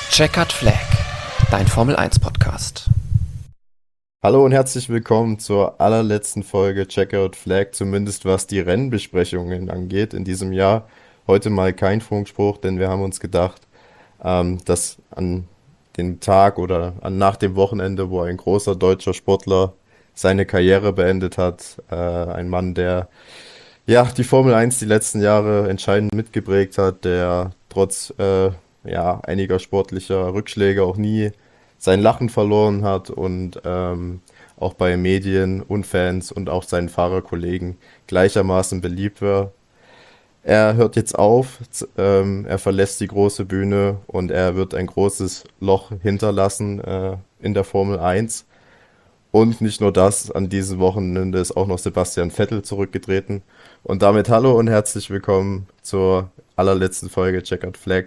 Checkered Flag, dein Formel 1 Podcast. Hallo und herzlich willkommen zur allerletzten Folge Checkered Flag, zumindest was die Rennbesprechungen angeht in diesem Jahr. Heute mal kein Funkspruch, denn wir haben uns gedacht, dass an dem Tag oder nach dem Wochenende, wo ein großer deutscher Sportler seine Karriere beendet hat, ein Mann, der ja die Formel 1 die letzten Jahre entscheidend mitgeprägt hat, der trotz einiger sportlicher Rückschläge auch nie sein Lachen verloren hat und auch bei Medien und Fans und auch seinen Fahrerkollegen gleichermaßen beliebt war. Er hört jetzt auf, er verlässt die große Bühne und er wird ein großes Loch hinterlassen in der Formel 1. Und nicht nur das, an diesem Wochenende ist auch noch Sebastian Vettel zurückgetreten. Und damit hallo und herzlich willkommen zur allerletzten Folge Checkered Flag.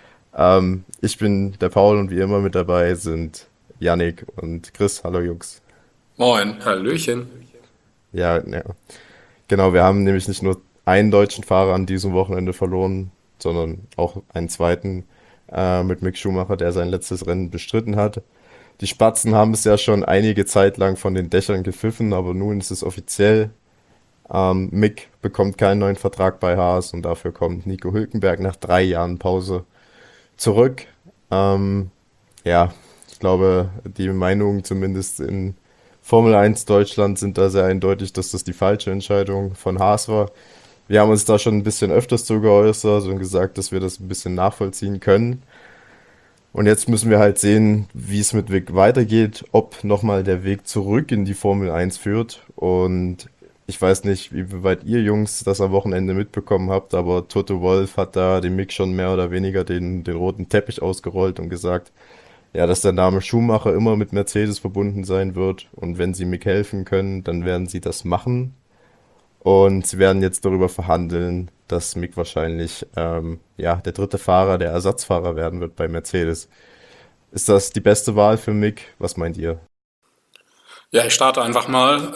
Ich bin der Paul und wie immer mit dabei sind Yannick und Chris. Hallo Jungs. Moin, Hallöchen. Ja, genau, wir haben nämlich nicht nur einen deutschen Fahrer an diesem Wochenende verloren, sondern auch einen zweiten mit Mick Schumacher, der sein letztes Rennen bestritten hat. Die Spatzen haben es ja schon einige Zeit lang von den Dächern gepfiffen, aber nun ist es offiziell. Mick bekommt keinen neuen Vertrag bei Haas und dafür kommt Nico Hülkenberg nach 3 Jahren Pause zurück. Ähm, ja, ich glaube, die Meinungen zumindest in Formel 1 Deutschland sind da sehr eindeutig, dass das die falsche Entscheidung von Haas war. Wir haben uns da schon ein bisschen öfters zu geäußert und gesagt, dass wir das ein bisschen nachvollziehen können. Und jetzt müssen wir halt sehen, wie es mit Vic weitergeht, ob nochmal der Weg zurück in die Formel 1 führt. Und ich weiß nicht, wie weit ihr Jungs das am Wochenende mitbekommen habt, aber Toto Wolff hat da dem Mick schon mehr oder weniger den roten Teppich ausgerollt und gesagt, ja, dass der Name Schumacher immer mit Mercedes verbunden sein wird. Und wenn sie Mick helfen können, dann werden sie das machen. Und sie werden jetzt darüber verhandeln, dass Mick wahrscheinlich der dritte Fahrer, der Ersatzfahrer werden wird bei Mercedes. Ist das die beste Wahl für Mick? Was meint ihr? Ja, ich starte einfach mal.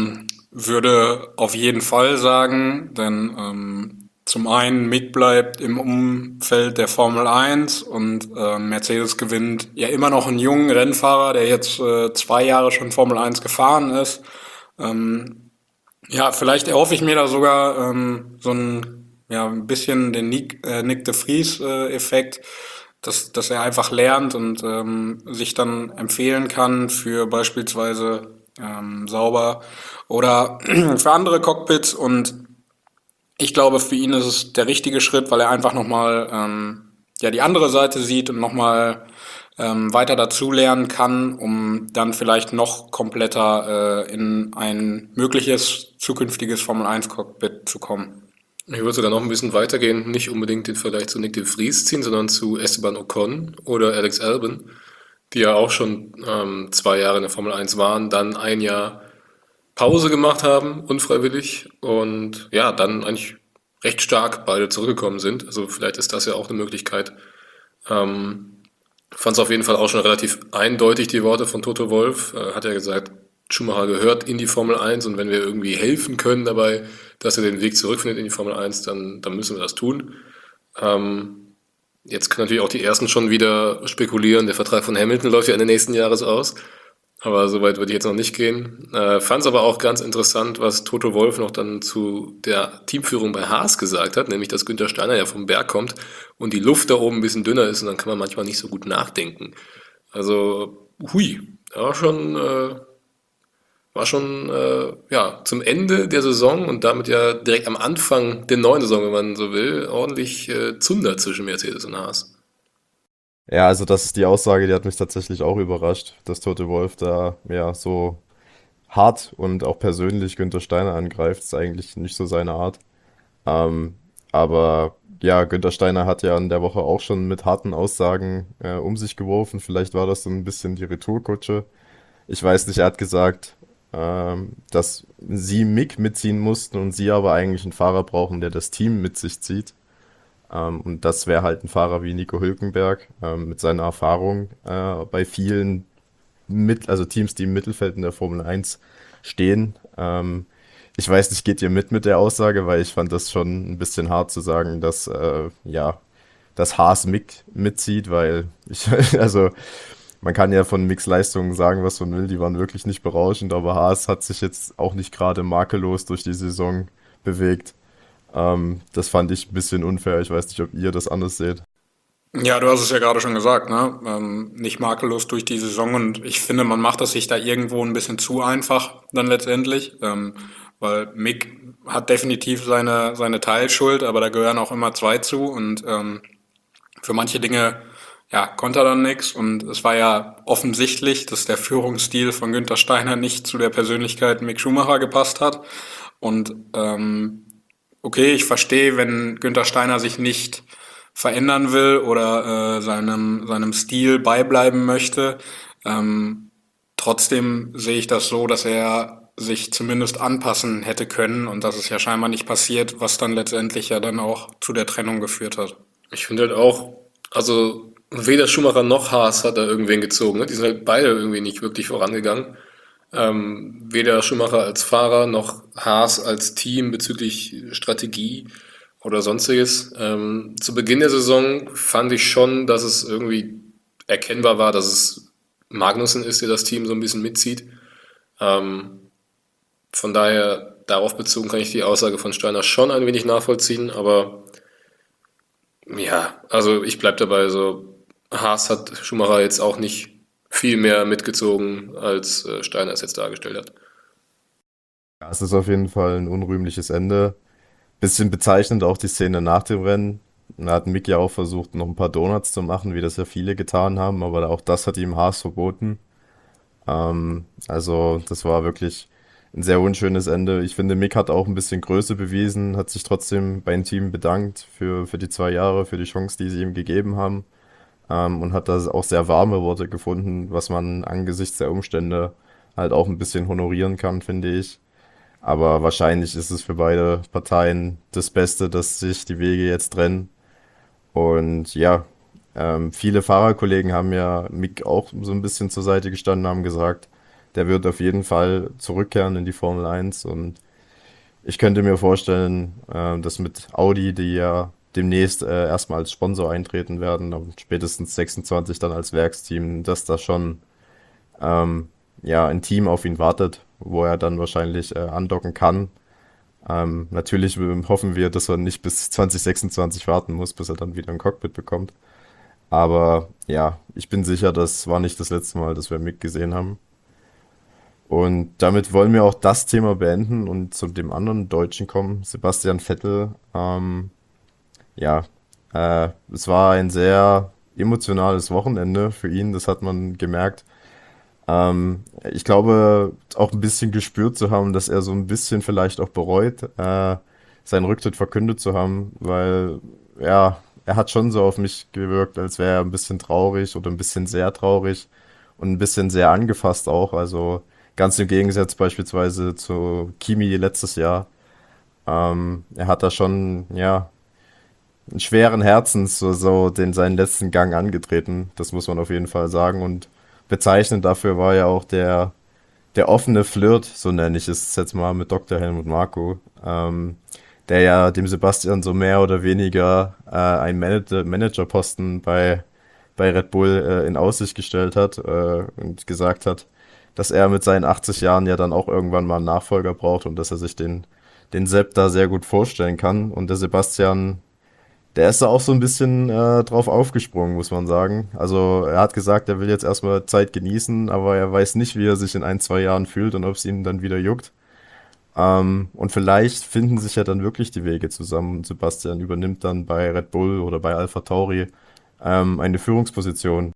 Würde auf jeden Fall sagen, denn zum einen Mick bleibt im Umfeld der Formel 1 und Mercedes gewinnt ja immer noch einen jungen Rennfahrer, der jetzt 2 Jahre schon Formel 1 gefahren ist. Ja, vielleicht erhoffe ich mir da sogar ein bisschen den Nick de Vries Effekt, dass er einfach lernt und sich dann empfehlen kann für beispielsweise Sauber oder für andere Cockpits. Und ich glaube, für ihn ist es der richtige Schritt, weil er einfach nochmal die andere Seite sieht und nochmal weiter dazulernen kann, um dann vielleicht noch kompletter in ein mögliches zukünftiges Formel 1 Cockpit zu kommen. Ich würde sogar noch ein bisschen weitergehen, nicht unbedingt den Vergleich zu Nick de Vries ziehen, sondern zu Esteban Ocon oder Alex Albon, die ja auch schon 2 Jahre in der Formel 1 waren, dann ein Jahr Pause gemacht haben, unfreiwillig, und ja, dann eigentlich recht stark beide zurückgekommen sind. Also vielleicht ist das ja auch eine Möglichkeit. Fand es auf jeden Fall auch schon relativ eindeutig, die Worte von Toto Wolff. Hat ja gesagt, Schumacher gehört in die Formel 1 und wenn wir irgendwie helfen können dabei, dass er den Weg zurückfindet in die Formel 1, dann müssen wir das tun. Jetzt können natürlich auch die Ersten schon wieder spekulieren, der Vertrag von Hamilton läuft ja Ende nächsten Jahres aus. Aber so weit würde ich jetzt noch nicht gehen. Fand es aber auch ganz interessant, was Toto Wolff noch dann zu der Teamführung bei Haas gesagt hat, nämlich dass Günther Steiner ja vom Berg kommt und die Luft da oben ein bisschen dünner ist und dann kann man manchmal nicht so gut nachdenken. Also, hui, war schon zum Ende der Saison und damit ja direkt am Anfang der neuen Saison, wenn man so will, ordentlich Zunder zwischen Mercedes und Haas. Ja, also das ist die Aussage, die hat mich tatsächlich auch überrascht, dass Toto Wolff da ja so hart und auch persönlich Günther Steiner angreift. Ist eigentlich nicht so seine Art. Ähm, aber ja, Günther Steiner hat ja in der Woche auch schon mit harten Aussagen um sich geworfen. Vielleicht war das so ein bisschen die Retourkutsche. Ich weiß nicht, er hat gesagt, dass sie Mick mitziehen mussten und sie aber eigentlich einen Fahrer brauchen, der das Team mit sich zieht. Und das wäre halt ein Fahrer wie Nico Hülkenberg mit seiner Erfahrung bei vielen also Teams, die im Mittelfeld in der Formel 1 stehen. Ich weiß nicht, geht ihr mit der Aussage, weil ich fand das schon ein bisschen hart zu sagen, dass dass Haas Mick mitzieht, weil also man kann ja von Micks Leistungen sagen, was man will, die waren wirklich nicht berauschend, aber Haas hat sich jetzt auch nicht gerade makellos durch die Saison bewegt. Das fand ich ein bisschen unfair. Ich weiß nicht, ob ihr das anders seht. Ja, du hast es ja gerade schon gesagt, ne? Nicht makellos durch die Saison und ich finde, man macht es sich da irgendwo ein bisschen zu einfach dann letztendlich, weil Mick hat definitiv seine Teilschuld, aber da gehören auch immer zwei zu und für manche Dinge, ja, konnte er dann nichts und es war ja offensichtlich, dass der Führungsstil von Günther Steiner nicht zu der Persönlichkeit Mick Schumacher gepasst hat und okay, ich verstehe, wenn Günther Steiner sich nicht verändern will oder seinem Stil beibleiben möchte. Trotzdem sehe ich das so, dass er sich zumindest anpassen hätte können und das ist ja scheinbar nicht passiert, was dann letztendlich ja dann auch zu der Trennung geführt hat. Ich finde halt auch, also weder Schumacher noch Haas hat da irgendwen gezogen. Ne? Die sind halt beide irgendwie nicht wirklich vorangegangen. Weder Schumacher als Fahrer noch Haas als Team bezüglich Strategie oder sonstiges. Zu Beginn der Saison fand ich schon, dass es irgendwie erkennbar war, dass es Magnussen ist, der das Team so ein bisschen mitzieht. Ähm, von daher, darauf bezogen kann ich die Aussage von Steiner schon ein wenig nachvollziehen, aber ja, also ich bleib dabei, so Haas hat Schumacher jetzt auch nicht viel mehr mitgezogen, als Steiner es jetzt dargestellt hat. Ja, es ist auf jeden Fall ein unrühmliches Ende. Bisschen bezeichnend auch die Szene nach dem Rennen. Da hat Mick ja auch versucht, noch ein paar Donuts zu machen, wie das ja viele getan haben, aber auch das hat ihm Haas verboten. Also das war wirklich ein sehr unschönes Ende. Ich finde, Mick hat auch ein bisschen Größe bewiesen, hat sich trotzdem beim Team bedankt für die 2 Jahre, für die Chance, die sie ihm gegeben haben. Und hat da auch sehr warme Worte gefunden, was man angesichts der Umstände halt auch ein bisschen honorieren kann, finde ich. Aber wahrscheinlich ist es für beide Parteien das Beste, dass sich die Wege jetzt trennen. Und ja, viele Fahrerkollegen haben ja Mick auch so ein bisschen zur Seite gestanden, haben gesagt, der wird auf jeden Fall zurückkehren in die Formel 1. Und ich könnte mir vorstellen, dass mit Audi, die ja demnächst erstmal als Sponsor eintreten werden und spätestens 26 dann als Werksteam, dass da schon ja ein Team auf ihn wartet, wo er dann wahrscheinlich andocken kann. Natürlich hoffen wir, dass er nicht bis 2026 warten muss, bis er dann wieder ein Cockpit bekommt. Aber ja, ich bin sicher, das war nicht das letzte Mal, dass wir Mick gesehen haben. Und damit wollen wir auch das Thema beenden und zu dem anderen Deutschen kommen, Sebastian Vettel. Ja, es war ein sehr emotionales Wochenende für ihn, das hat man gemerkt. Ich glaube, auch ein bisschen gespürt zu haben, dass er so ein bisschen vielleicht auch bereut, seinen Rücktritt verkündet zu haben, weil ja, er hat schon so auf mich gewirkt, als wäre er ein bisschen traurig oder ein bisschen sehr traurig und ein bisschen sehr angefasst auch. Also ganz im Gegensatz beispielsweise zu Kimi letztes Jahr. Er hat da schon, ja, einen schweren Herzens so seinen letzten Gang angetreten. Das muss man auf jeden Fall sagen. Und bezeichnend dafür war ja auch der offene Flirt, so nenne ich es jetzt mal, mit Dr. Helmut Marko, der ja dem Sebastian so mehr oder weniger einen Managerposten bei Red Bull in Aussicht gestellt hat und gesagt hat, dass er mit seinen 80 Jahren ja dann auch irgendwann mal einen Nachfolger braucht und dass er sich den Sepp da sehr gut vorstellen kann. Und der Sebastian, der ist da auch so ein bisschen drauf aufgesprungen, muss man sagen. Also er hat gesagt, er will jetzt erstmal Zeit genießen, aber er weiß nicht, wie er sich in 1, 2 Jahren fühlt und ob es ihm dann wieder juckt. Und vielleicht finden sich ja dann wirklich die Wege zusammen. Sebastian übernimmt dann bei Red Bull oder bei AlphaTauri eine Führungsposition.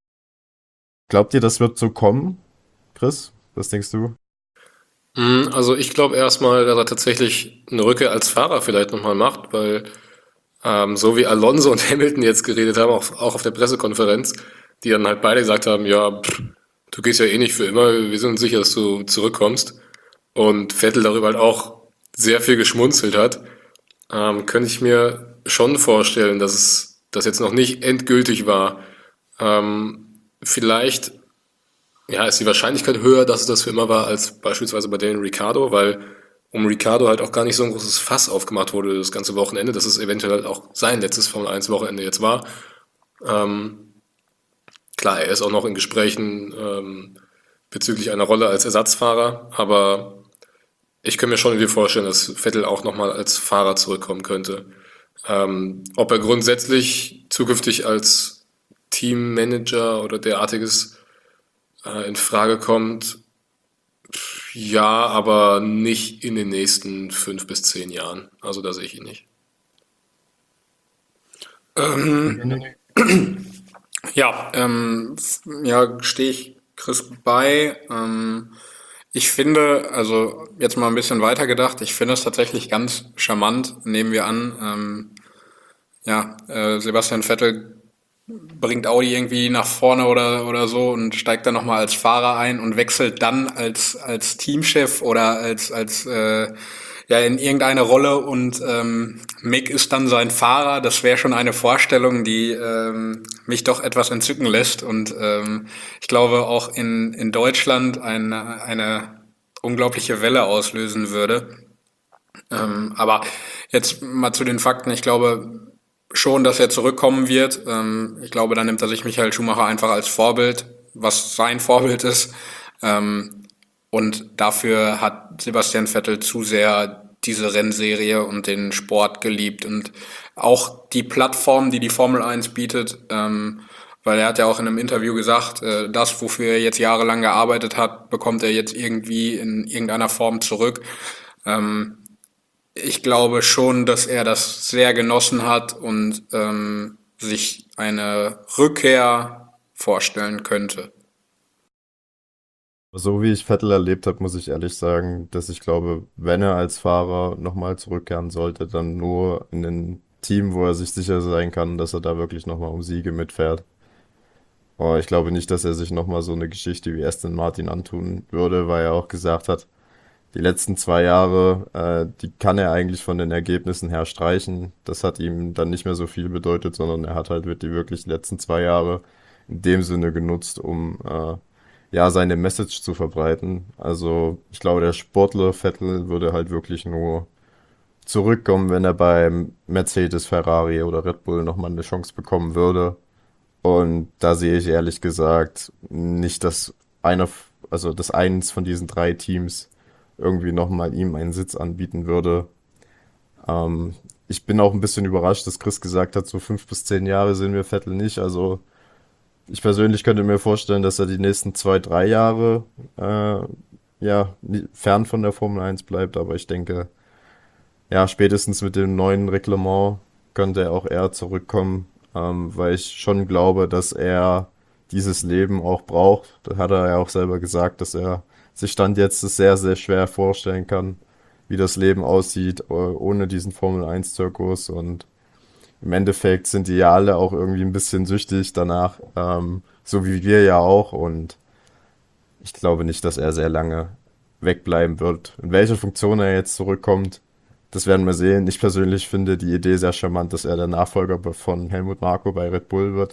Glaubt ihr, das wird so kommen, Chris? Was denkst du? Also ich glaube erstmal, dass er tatsächlich eine Rückkehr als Fahrer vielleicht nochmal macht, weil so wie Alonso und Hamilton jetzt geredet haben, auch auf der Pressekonferenz, die dann halt beide gesagt haben, ja, du gehst ja eh nicht für immer, wir sind uns sicher, dass du zurückkommst. Und Vettel darüber halt auch sehr viel geschmunzelt hat, könnte ich mir schon vorstellen, dass es das jetzt noch nicht endgültig war. Vielleicht ja, ist die Wahrscheinlichkeit höher, dass es das für immer war, als beispielsweise bei Daniel Ricciardo, weil um Ricciardo halt auch gar nicht so ein großes Fass aufgemacht wurde das ganze Wochenende, dass es eventuell halt auch sein letztes Formel-1-Wochenende jetzt war. Ähm, klar, er ist auch noch in Gesprächen bezüglich einer Rolle als Ersatzfahrer, aber ich könnte mir schon irgendwie vorstellen, dass Vettel auch nochmal als Fahrer zurückkommen könnte. Ob er grundsätzlich zukünftig als Teammanager oder derartiges in Frage kommt, ja, aber nicht in den nächsten 5 bis 10 Jahren. Also da sehe ich ihn nicht. Ähm, ja, ja, stehe ich Chris bei. Ich finde, also jetzt mal ein bisschen weiter gedacht, ich finde es tatsächlich ganz charmant, nehmen wir an, ja, Sebastian Vettel bringt Audi irgendwie nach vorne oder so und steigt dann nochmal als Fahrer ein und wechselt dann als Teamchef oder ja, in irgendeine Rolle und Mick ist dann sein Fahrer. Das wäre schon eine Vorstellung, die mich doch etwas entzücken lässt und ich glaube auch in Deutschland eine unglaubliche Welle auslösen würde. Aber jetzt mal zu den Fakten. Ich glaube schon, dass er zurückkommen wird. Ich glaube, da nimmt er sich Michael Schumacher einfach als Vorbild, was sein Vorbild ist. Und dafür hat Sebastian Vettel zu sehr diese Rennserie und den Sport geliebt und auch die Plattform, die die Formel 1 bietet, weil er hat ja auch in einem Interview gesagt, das, wofür er jetzt jahrelang gearbeitet hat, bekommt er jetzt irgendwie in irgendeiner Form zurück. Ich glaube schon, dass er das sehr genossen hat und sich eine Rückkehr vorstellen könnte. So wie ich Vettel erlebt habe, muss ich ehrlich sagen, dass ich glaube, wenn er als Fahrer nochmal zurückkehren sollte, dann nur in ein Team, wo er sich sicher sein kann, dass er da wirklich nochmal um Siege mitfährt. Aber ich glaube nicht, dass er sich nochmal so eine Geschichte wie Aston Martin antun würde, weil er auch gesagt hat, die letzten 2 Jahre, die kann er eigentlich von den Ergebnissen her streichen. Das hat ihm dann nicht mehr so viel bedeutet, sondern er hat halt wirklich die letzten 2 Jahre in dem Sinne genutzt, um ja seine Message zu verbreiten. Also ich glaube, der Sportler Vettel würde halt wirklich nur zurückkommen, wenn er beim Mercedes, Ferrari oder Red Bull nochmal eine Chance bekommen würde. Und da sehe ich ehrlich gesagt nicht, dass also dass eins von diesen 3 Teams irgendwie nochmal ihm einen Sitz anbieten würde. Ich bin auch ein bisschen überrascht, dass Chris gesagt hat, so 5 bis 10 Jahre sehen wir Vettel nicht. Also ich persönlich könnte mir vorstellen, dass er die nächsten 2, 3 Jahre ja fern von der Formel 1 bleibt, aber ich denke, ja, spätestens mit dem neuen Reglement könnte er auch eher zurückkommen, weil ich schon glaube, dass er dieses Leben auch braucht. Da hat er ja auch selber gesagt, dass er sich Stand jetzt es sehr, sehr schwer vorstellen kann, wie das Leben aussieht, ohne diesen Formel 1 Zirkus. Und im Endeffekt sind die ja alle auch irgendwie ein bisschen süchtig danach, so wie wir ja auch. Und ich glaube nicht, dass er sehr lange wegbleiben wird. In welcher Funktion er jetzt zurückkommt, das werden wir sehen. Ich persönlich finde die Idee sehr charmant, dass er der Nachfolger von Helmut Marko bei Red Bull wird.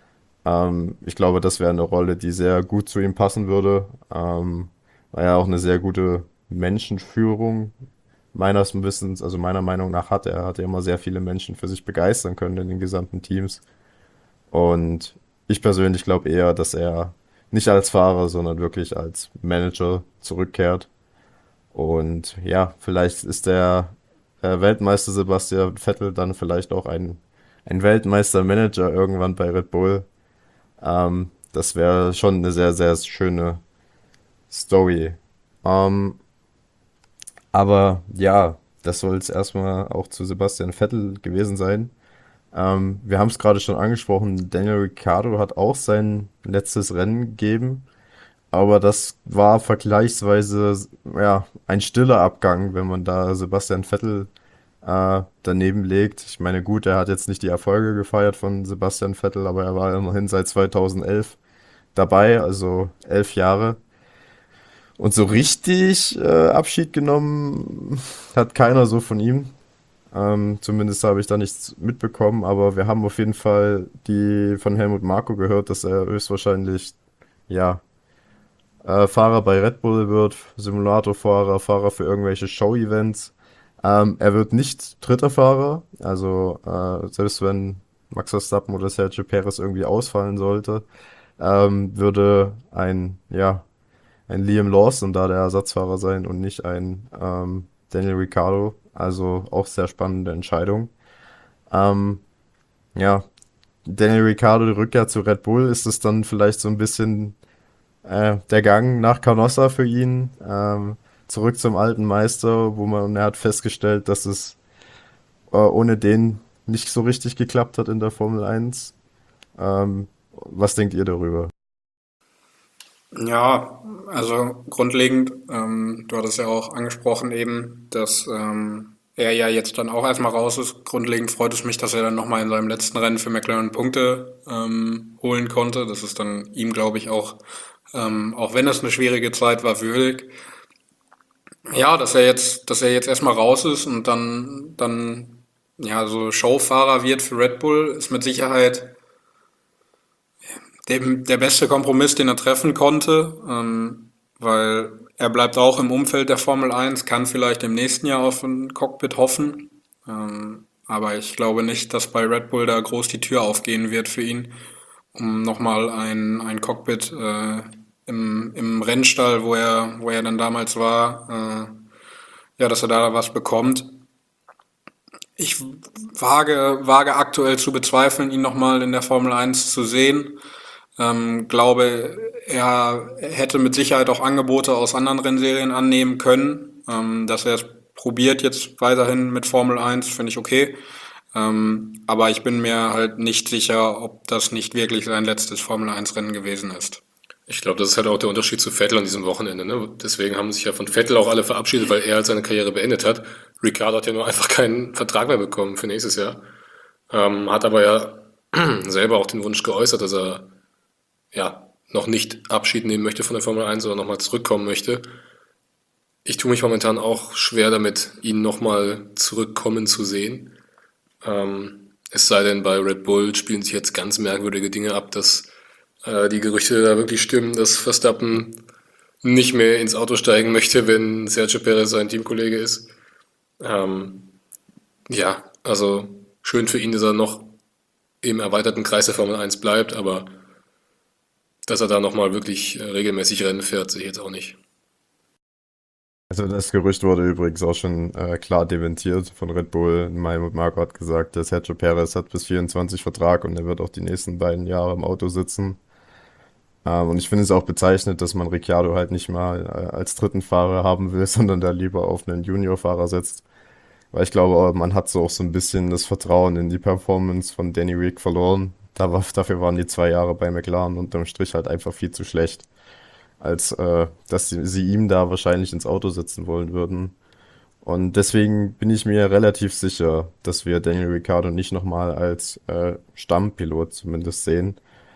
Ich glaube, das wäre eine Rolle, die sehr gut zu ihm passen würde, weil er auch eine sehr gute Menschenführung meines Wissens, also meiner Meinung nach hat. Er hat ja immer sehr viele Menschen für sich begeistern können in den gesamten Teams. Und ich persönlich glaube eher, dass er nicht als Fahrer, sondern wirklich als Manager zurückkehrt. Und ja, vielleicht ist der Weltmeister Sebastian Vettel dann vielleicht auch ein Weltmeister-Manager irgendwann bei Red Bull. Das wäre schon eine sehr, sehr schöne Story. Ähm, aber ja, das soll es erstmal auch zu Sebastian Vettel gewesen sein. Wir haben es gerade schon angesprochen, Daniel Ricciardo hat auch sein letztes Rennen gegeben. Aber das war vergleichsweise ja, ein stiller Abgang, wenn man da Sebastian Vettel daneben legt. Ich meine, gut, er hat jetzt nicht die Erfolge gefeiert von Sebastian Vettel, aber er war immerhin seit 2011 dabei, also 11 Jahre. Und so richtig Abschied genommen hat keiner so von ihm. Zumindest habe ich da nichts mitbekommen, aber wir haben auf jeden Fall die von Helmut Marko gehört, dass er höchstwahrscheinlich ja Fahrer bei Red Bull wird, Simulatorfahrer, Fahrer für irgendwelche Show-Events. Er wird nicht dritter Fahrer, also selbst wenn Max Verstappen oder Sergio Perez irgendwie ausfallen sollte, würde ein Liam Lawson da der Ersatzfahrer sein und nicht ein Daniel Ricciardo. Also auch sehr spannende Entscheidung. Ähm, ja, Daniel Ricciardo, die Rückkehr zu Red Bull, ist es dann vielleicht so ein bisschen der Gang nach Canossa für ihn, zurück zum alten Meister, er hat festgestellt, dass es ohne den nicht so richtig geklappt hat in der Formel 1. Was denkt ihr darüber? Ja, also grundlegend, du hattest ja auch angesprochen eben, dass er ja jetzt dann auch erstmal raus ist. Grundlegend freut es mich, dass er dann nochmal in seinem letzten Rennen für McLaren Punkte holen konnte. Das ist dann ihm, glaube ich, auch wenn es eine schwierige Zeit war, würdig. Ja, dass er jetzt erstmal raus ist und dann ja so Showfahrer wird für Red Bull, ist mit Sicherheit der beste Kompromiss, den er treffen konnte, weil er bleibt auch im Umfeld der Formel 1, kann vielleicht im nächsten Jahr auf ein Cockpit hoffen. Aber ich glaube nicht, dass bei Red Bull da groß die Tür aufgehen wird für ihn, um nochmal ein Cockpit im Rennstall, wo er dann damals war, ja, dass er da was bekommt. Ich wage aktuell zu bezweifeln, ihn nochmal in der Formel 1 zu sehen. Glaube, er hätte mit Sicherheit auch Angebote aus anderen Rennserien annehmen können. Dass er es probiert jetzt weiterhin mit Formel 1, finde ich okay. Aber ich bin mir halt nicht sicher, ob das nicht wirklich sein letztes Formel 1 Rennen gewesen ist. Ich glaube, das ist halt auch der Unterschied zu Vettel an diesem Wochenende. Ne? Deswegen haben sich ja von Vettel auch alle verabschiedet, weil er halt seine Karriere beendet hat. Ricciardo hat ja nur einfach keinen Vertrag mehr bekommen für nächstes Jahr. Hat aber ja selber auch den Wunsch geäußert, dass er ja noch nicht Abschied nehmen möchte von der Formel 1, sondern nochmal zurückkommen möchte. Ich tue mich momentan auch schwer damit, ihn nochmal zurückkommen zu sehen. Es sei denn, bei Red Bull spielen sich jetzt ganz merkwürdige Dinge ab, dass die Gerüchte da wirklich stimmen, dass Verstappen nicht mehr ins Auto steigen möchte, wenn Sergio Perez sein Teamkollege ist. Ähm, ja, also schön für ihn, dass er noch im erweiterten Kreis der Formel 1 bleibt, aber dass er da nochmal wirklich regelmäßig Rennen fährt, sehe ich jetzt auch nicht. Also das Gerücht wurde übrigens auch schon klar dementiert von Red Bull. Helmut Marko hat gesagt, der Sergio Perez hat bis 24 Vertrag und er wird auch die nächsten beiden Jahre im Auto sitzen. Und ich finde es auch bezeichnend, dass man Ricciardo halt nicht mal als dritten Fahrer haben will, sondern da lieber auf einen Juniorfahrer setzt. Weil ich glaube, man hat so auch so ein bisschen das Vertrauen in die Performance von Danny Rick verloren. Dafür waren die 2 Jahre bei McLaren unterm Strich halt einfach viel zu schlecht, als dass sie ihm da wahrscheinlich ins Auto setzen wollen würden. Und deswegen bin ich mir relativ sicher, dass wir Daniel Ricciardo nicht nochmal als Stammpilot zumindest sehen.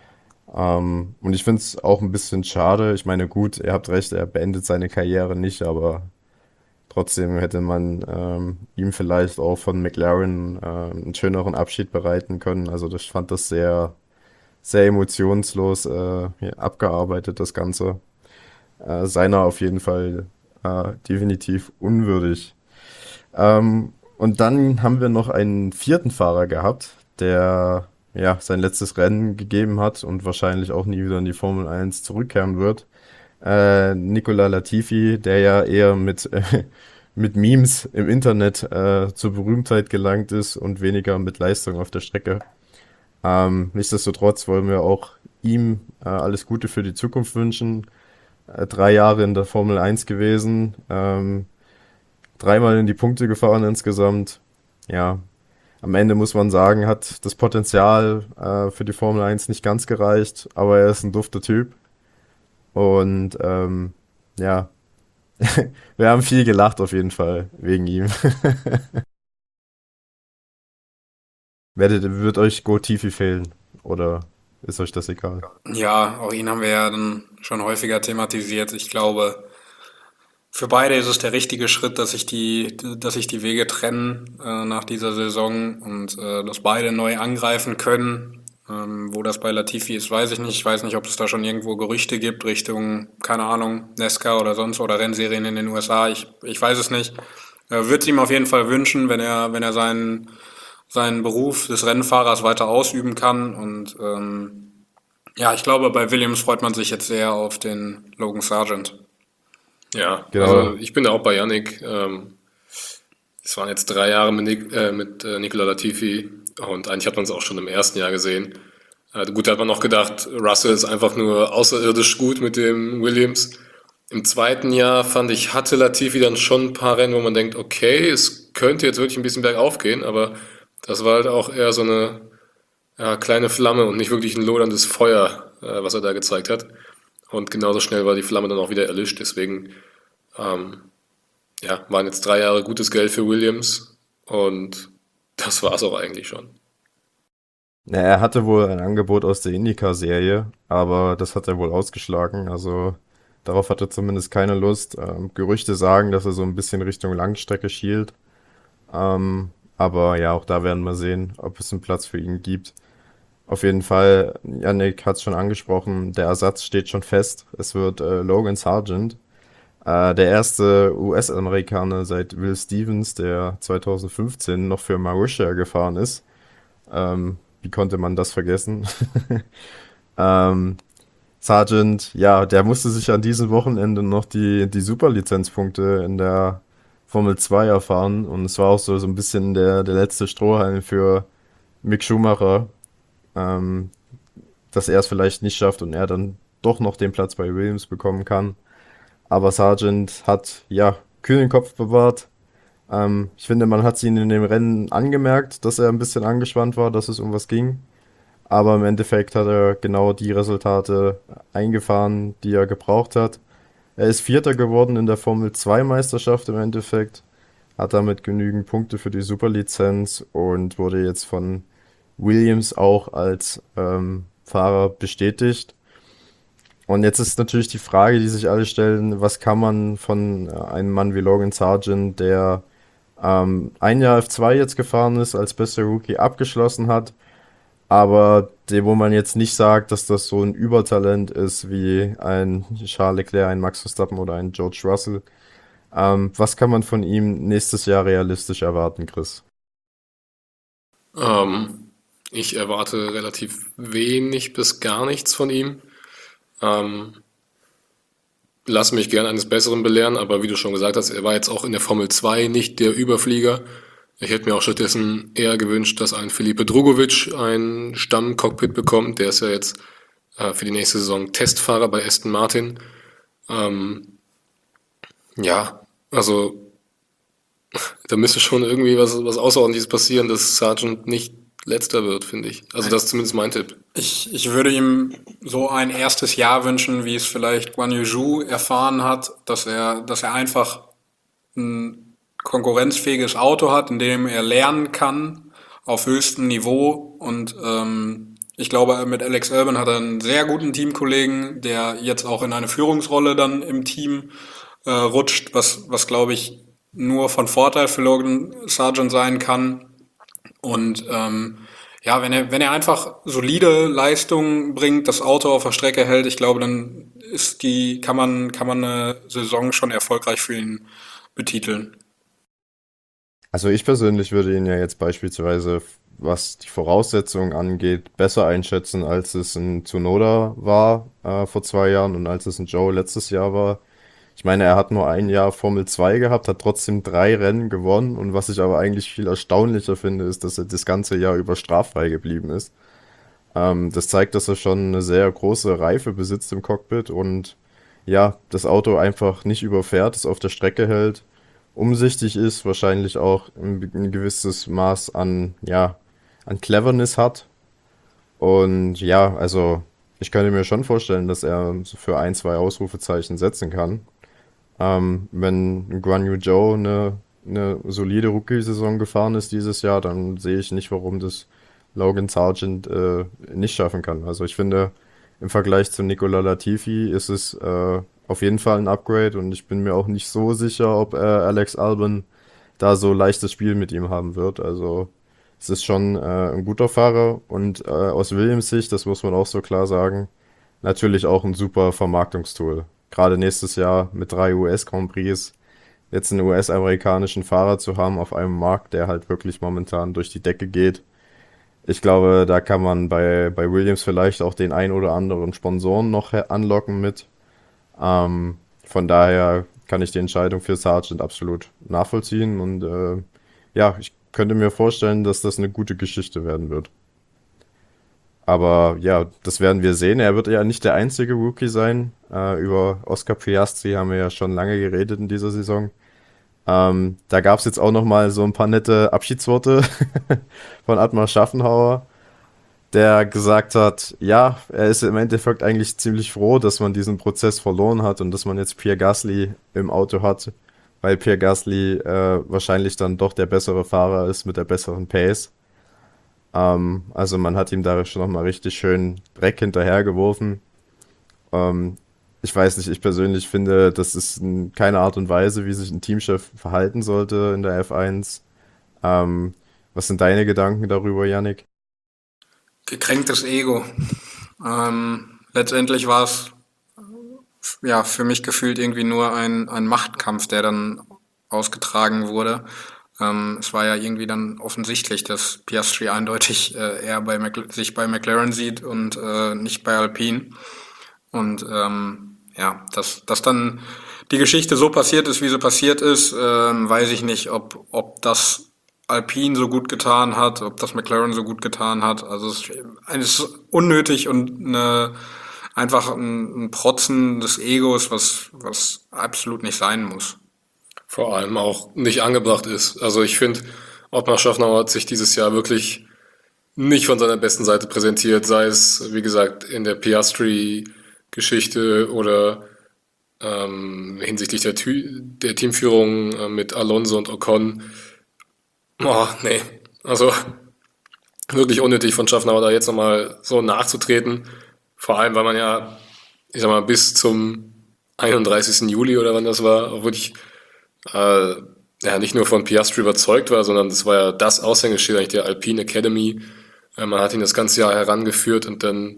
Und ich finde es auch ein bisschen schade. Ich meine, gut, ihr habt recht, er beendet seine Karriere nicht, aber trotzdem hätte man ihm vielleicht auch von McLaren einen schöneren Abschied bereiten können. Also ich fand das sehr, sehr emotionslos hier abgearbeitet, das Ganze. Seiner auf jeden Fall definitiv unwürdig. Und dann haben wir noch einen vierten Fahrer gehabt, der ja sein letztes Rennen gegeben hat und wahrscheinlich auch nie wieder in die Formel 1 zurückkehren wird. Nicolas Latifi, der ja eher mit Memes im Internet zur Berühmtheit gelangt ist und weniger mit Leistung auf der Strecke. Nichtsdestotrotz wollen wir auch ihm alles Gute für die Zukunft wünschen. 3 Jahre in der Formel 1 gewesen, dreimal in die Punkte gefahren insgesamt. Ja, am Ende muss man sagen, hat das Potenzial für die Formel 1 nicht ganz gereicht, aber er ist ein dufter Typ. Und ja, wir haben viel gelacht auf jeden Fall wegen ihm. Wird euch Go Tifi fehlen? Oder ist euch das egal? Ja, auch ihn haben wir ja dann schon häufiger thematisiert. Ich glaube, für beide ist es der richtige Schritt, dass sich die Wege trennen nach dieser Saison und dass beide neu angreifen können. Wo das bei Latifi ist, weiß ich nicht. Ich weiß nicht, ob es da schon irgendwo Gerüchte gibt Richtung, keine Ahnung, NASCAR oder sonst oder Rennserien in den USA. Ich weiß es nicht. Würde es ihm auf jeden Fall wünschen, wenn er seinen Beruf des Rennfahrers weiter ausüben kann. Und ja, ich glaube, bei Williams freut man sich jetzt sehr auf den Logan Sargent. Ja, Genau. also ich bin da auch bei Yannick. Es waren jetzt 3 Jahre mit Nicolas Latifi und eigentlich hat man es auch schon im ersten Jahr gesehen. Gut, da hat man noch gedacht, Russell ist einfach nur außerirdisch gut mit dem Williams. Im zweiten Jahr fand ich, hatte Latifi dann schon ein paar Rennen, wo man denkt, okay, es könnte jetzt wirklich ein bisschen bergauf gehen, aber das war halt auch eher so eine kleine Flamme und nicht wirklich ein loderndes Feuer, was er da gezeigt hat. Und genauso schnell war die Flamme dann auch wieder erlischt. Deswegen waren jetzt 3 Jahre gutes Geld für Williams und das war es auch eigentlich schon. Ja, er hatte wohl ein Angebot aus der IndyCar-Serie, aber das hat er wohl ausgeschlagen. Also darauf hat er zumindest keine Lust. Gerüchte sagen, dass er so ein bisschen Richtung Langstrecke schielt. Aber ja, auch da werden wir sehen, ob es einen Platz für ihn gibt. Auf jeden Fall, Yannick hat es schon angesprochen, der Ersatz steht schon fest. Es wird Logan Sargent, der erste US-Amerikaner seit Will Stevens, der 2015 noch für Marussia gefahren ist. Wie konnte man das vergessen? ähm, Sargent, ja, der musste sich an diesem Wochenende noch die Superlizenzpunkte in der Formel 2 erfahren. Und es war auch so ein bisschen der letzte Strohhalm für Mick Schumacher, ähm, dass er es vielleicht nicht schafft und er dann doch noch den Platz bei Williams bekommen kann. Aber Sargent hat, ja, kühlen Kopf bewahrt. Ich finde, man hat ihn in dem Rennen angemerkt, dass er ein bisschen angespannt war, dass es um was ging. Aber im Endeffekt hat er genau die Resultate eingefahren, die er gebraucht hat. Er ist Vierter geworden in der Formel 2 Meisterschaft im Endeffekt, hat damit genügend Punkte für die Superlizenz und wurde jetzt von Williams auch als Fahrer bestätigt. Und jetzt ist natürlich die Frage, die sich alle stellen, was kann man von einem Mann wie Logan Sargent, der ein Jahr F2 jetzt gefahren ist, als bester Rookie abgeschlossen hat, aber wo man jetzt nicht sagt, dass das so ein Übertalent ist wie ein Charles Leclerc, ein Max Verstappen oder ein George Russell. Was kann man von ihm nächstes Jahr realistisch erwarten, Chris? Ich erwarte relativ wenig bis gar nichts von ihm. Lass mich gern eines Besseren belehren, aber wie du schon gesagt hast, er war jetzt auch in der Formel 2 nicht der Überflieger. Ich hätte mir auch stattdessen eher gewünscht, dass ein Felipe Drugovich ein Stammcockpit bekommt. Der ist ja jetzt für die nächste Saison Testfahrer bei Aston Martin. Also da müsste schon irgendwie was Außerordentliches passieren, dass Sargent nicht Letzter wird, finde ich. Also das ist zumindest mein Tipp. Ich würde ihm so ein erstes Jahr wünschen, wie es vielleicht Guan Yu Zhou erfahren hat, dass er einfach ein konkurrenzfähiges Auto hat, in dem er lernen kann auf höchstem Niveau. Und ich glaube, mit Alex Albon hat er einen sehr guten Teamkollegen, der jetzt auch in eine Führungsrolle dann im Team rutscht, was glaube ich nur von Vorteil für Logan Sargent sein kann. Und wenn er einfach solide Leistungen bringt, das Auto auf der Strecke hält, ich glaube, dann kann man eine Saison schon erfolgreich für ihn betiteln. Also ich persönlich würde ihn ja jetzt beispielsweise, was die Voraussetzungen angeht, besser einschätzen, als es in Tsunoda war vor 2 Jahren und als es in Joe letztes Jahr war. Ich meine, er hat nur ein Jahr Formel 2 gehabt, hat trotzdem 3 Rennen gewonnen und was ich aber eigentlich viel erstaunlicher finde, ist, dass er das ganze Jahr über straffrei geblieben ist. Das zeigt, dass er schon eine sehr große Reife besitzt im Cockpit und ja, das Auto einfach nicht überfährt, es auf der Strecke hält, umsichtig ist, wahrscheinlich auch ein gewisses Maß an Cleverness hat. Und ja, also ich könnte mir schon vorstellen, dass er so für ein, zwei Ausrufezeichen setzen kann. Wenn Guan Yu Zhou eine solide Rookie-Saison gefahren ist dieses Jahr, dann sehe ich nicht, warum das Logan Sargent nicht schaffen kann. Also ich finde, im Vergleich zu Nicolas Latifi ist es auf jeden Fall ein Upgrade und ich bin mir auch nicht so sicher, ob Alex Albon da so leichtes Spiel mit ihm haben wird. Also Es ist schon ein guter Fahrer und aus Williams Sicht, das muss man auch so klar sagen, natürlich auch ein super Vermarktungstool. Gerade nächstes Jahr mit 3 US-Grand Prix jetzt einen US-amerikanischen Fahrer zu haben auf einem Markt, der halt wirklich momentan durch die Decke geht. Ich glaube, da kann man bei Williams vielleicht auch den ein oder anderen Sponsoren noch anlocken mit. Von daher kann ich die Entscheidung für Sargent absolut nachvollziehen und ja, ich könnte mir vorstellen, dass das eine gute Geschichte werden wird. Aber ja, das werden wir sehen. Er wird ja nicht der einzige Rookie sein. Über Oscar Piastri haben wir ja schon lange geredet in dieser Saison. Da gab es jetzt auch noch mal so ein paar nette Abschiedsworte von Ottmar Schaffenhauer, der gesagt hat, ja, er ist im Endeffekt eigentlich ziemlich froh, dass man diesen Prozess verloren hat und dass man jetzt Pierre Gasly im Auto hat, weil Pierre Gasly wahrscheinlich dann doch der bessere Fahrer ist mit der besseren Pace. Also man hat ihm da schon nochmal richtig schön Dreck hinterhergeworfen. Ähm, Ich weiß nicht, ich persönlich finde, das ist keine Art und Weise, wie sich ein Teamchef verhalten sollte in der F1. Ähm, Was sind deine Gedanken darüber, Yannick? Gekränktes Ego. Letztendlich war es ja für mich gefühlt irgendwie nur ein Machtkampf, der dann ausgetragen wurde. Es war ja irgendwie dann offensichtlich, dass Piastri eindeutig eher sich bei McLaren sieht und nicht bei Alpine. Und ja, dass dann die Geschichte so passiert ist, wie sie passiert ist, weiß ich nicht, ob das Alpine so gut getan hat, ob das McLaren so gut getan hat. Also es ist unnötig und einfach ein Protzen des Egos, was absolut nicht sein muss. Vor allem auch nicht angebracht ist. Also ich finde, Ottmar Schaffner hat sich dieses Jahr wirklich nicht von seiner besten Seite präsentiert, sei es, wie gesagt, in der Piastri-Geschichte oder hinsichtlich der Teamführung mit Alonso und Ocon. Oh, nee. Also wirklich unnötig von Schaffner da jetzt nochmal so nachzutreten. Vor allem, weil man ja, ich sag mal, bis zum 31. Juli oder wann das war, auch wirklich äh, ja, nicht nur von Piastri überzeugt war, sondern das war ja das Aushängeschild eigentlich der Alpine Academy. Man hat ihn das ganze Jahr herangeführt und dann,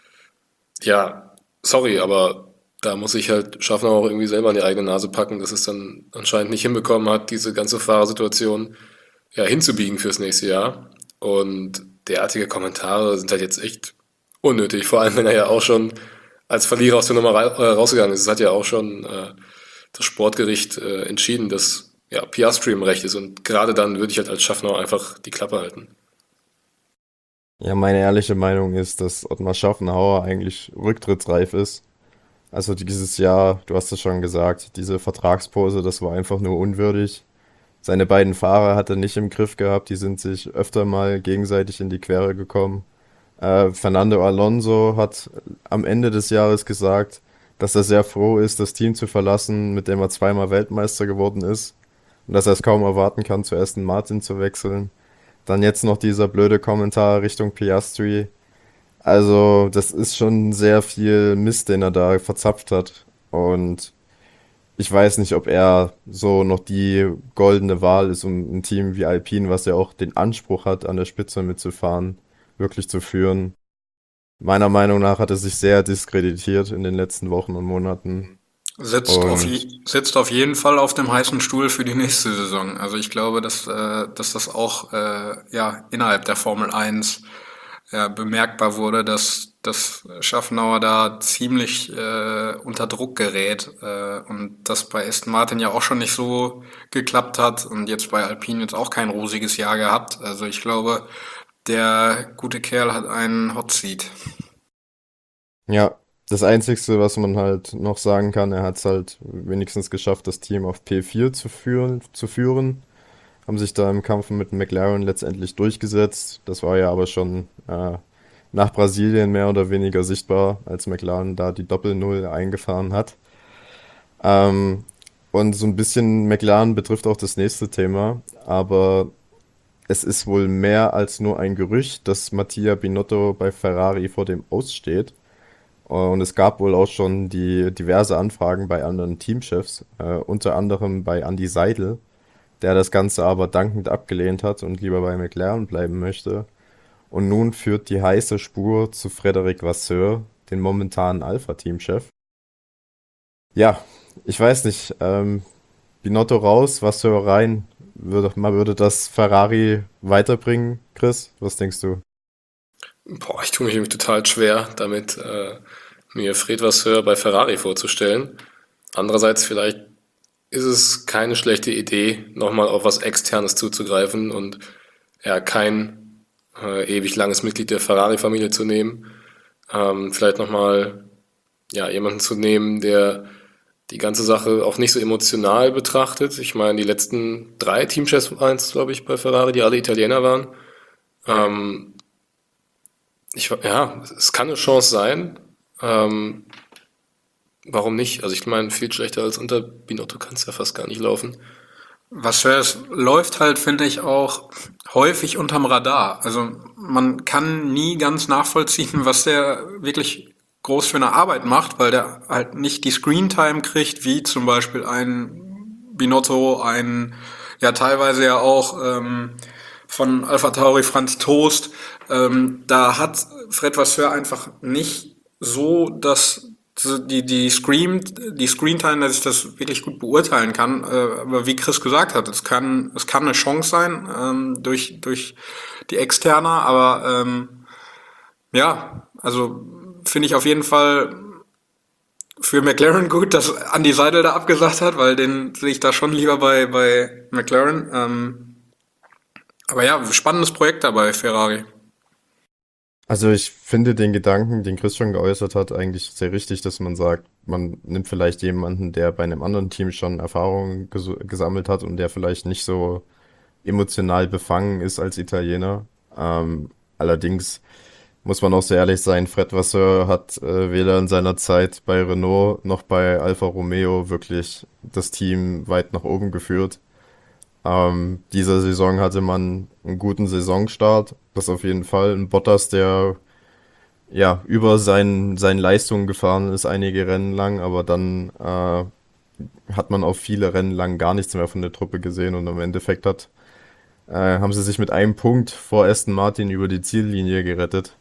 ja, sorry, aber da muss ich halt Schaffner auch irgendwie selber an die eigene Nase packen, dass es dann anscheinend nicht hinbekommen hat, diese ganze Fahrersituation ja hinzubiegen fürs nächste Jahr. Und derartige Kommentare sind halt jetzt echt unnötig, vor allem wenn er ja auch schon als Verlierer aus der Nummer rausgegangen ist. Es hat ja auch schon das Sportgericht entschieden, dass ja, Piastri im Recht ist und gerade dann würde ich halt als Schaffner einfach die Klappe halten. Ja, meine ehrliche Meinung ist, dass Ottmar Schaffenhauer eigentlich rücktrittsreif ist. Also dieses Jahr, du hast es schon gesagt, diese Vertragspose, das war einfach nur unwürdig. Seine beiden Fahrer hat er nicht im Griff gehabt, die sind sich öfter mal gegenseitig in die Quere gekommen. Fernando Alonso hat am Ende des Jahres gesagt, dass er sehr froh ist, das Team zu verlassen, mit dem er zweimal Weltmeister geworden ist und dass er es kaum erwarten kann, zu Aston Martin zu wechseln. Dann jetzt noch dieser blöde Kommentar Richtung Piastri. Also, das ist schon sehr viel Mist, den er da verzapft hat. Und ich weiß nicht, ob er so noch die goldene Wahl ist, um ein Team wie Alpine, was ja auch den Anspruch hat, an der Spitze mitzufahren, wirklich zu führen. Meiner Meinung nach hat er sich sehr diskreditiert in den letzten Wochen und Monaten. Und Sitzt auf jeden Fall auf dem heißen Stuhl für die nächste Saison. Also ich glaube, dass das auch ja, innerhalb der Formel 1 ja, bemerkbar wurde, dass Schaffnauer da ziemlich unter Druck gerät und das bei Aston Martin ja auch schon nicht so geklappt hat und jetzt bei Alpine jetzt auch kein rosiges Jahr gehabt. Also ich glaube, der gute Kerl hat einen Hot Seat. ja, das Einzigste, was man halt noch sagen kann, er hat es halt wenigstens geschafft, das Team auf P4 zu führen. Haben sich da im Kampf mit McLaren letztendlich durchgesetzt. Das war ja aber schon nach Brasilien mehr oder weniger sichtbar, als McLaren da die Doppel-Null eingefahren hat. Ähm, und so ein bisschen McLaren betrifft auch das nächste Thema, aber es ist wohl mehr als nur ein Gerücht, dass Mattia Binotto bei Ferrari vor dem Aus steht. Und es gab wohl auch schon die diverse Anfragen bei anderen Teamchefs, unter anderem bei Andy Seidel, der das Ganze aber dankend abgelehnt hat und lieber bei McLaren bleiben möchte. Und nun führt die heiße Spur zu Frédéric Vasseur, den momentanen Alpha-Teamchef. Ja, ich weiß nicht, Binotto raus, Vasseur rein. Würde das Ferrari weiterbringen, Chris? Was denkst du? Boah, ich tue mich nämlich total schwer damit, mir Fred Vasseur bei Ferrari vorzustellen. Andererseits vielleicht ist es keine schlechte Idee, nochmal auf was Externes zuzugreifen und ja, kein ewig langes Mitglied der Ferrari-Familie zu nehmen. Vielleicht nochmal ja, jemanden zu nehmen, der die ganze Sache auch nicht so emotional betrachtet. Ich meine, die letzten 3 Teamchefs waren es, glaube ich, bei Ferrari, die alle Italiener waren. Ähm, ja, es kann eine Chance sein. Ähm, warum nicht? Also ich meine, viel schlechter als unter Binotto kann es ja fast gar nicht laufen. Es läuft halt, finde ich, auch häufig unterm Radar. Also man kann nie ganz nachvollziehen, was der wirklich groß für eine Arbeit macht, weil der halt nicht die Screentime kriegt, wie zum Beispiel ein Binotto, ein ja teilweise ja auch von AlphaTauri Franz Toast. Da hat Fred Vasseur einfach nicht so die Screentime, dass ich das wirklich gut beurteilen kann. Aber wie Chris gesagt hat, es kann eine Chance sein durch die Externe, aber ja, also finde ich auf jeden Fall für McLaren gut, dass Andy Seidel da abgesagt hat, weil den sehe ich da schon lieber bei McLaren. Aber ja, spannendes Projekt dabei, Ferrari. Also ich finde den Gedanken, den Chris schon geäußert hat, eigentlich sehr richtig, dass man sagt, man nimmt vielleicht jemanden, der bei einem anderen Team schon Erfahrungen gesammelt hat und der vielleicht nicht so emotional befangen ist als Italiener. Allerdings muss man auch sehr ehrlich sein, Fred Vasseur hat weder in seiner Zeit bei Renault noch bei Alfa Romeo wirklich das Team weit nach oben geführt. Dieser Saison hatte man einen guten Saisonstart, das auf jeden Fall. Ein Bottas, der ja über seinen Leistungen gefahren ist, einige Rennen lang, aber dann hat man auf viele Rennen lang gar nichts mehr von der Truppe gesehen und im Endeffekt haben sie sich mit einem Punkt vor Aston Martin über die Ziellinie gerettet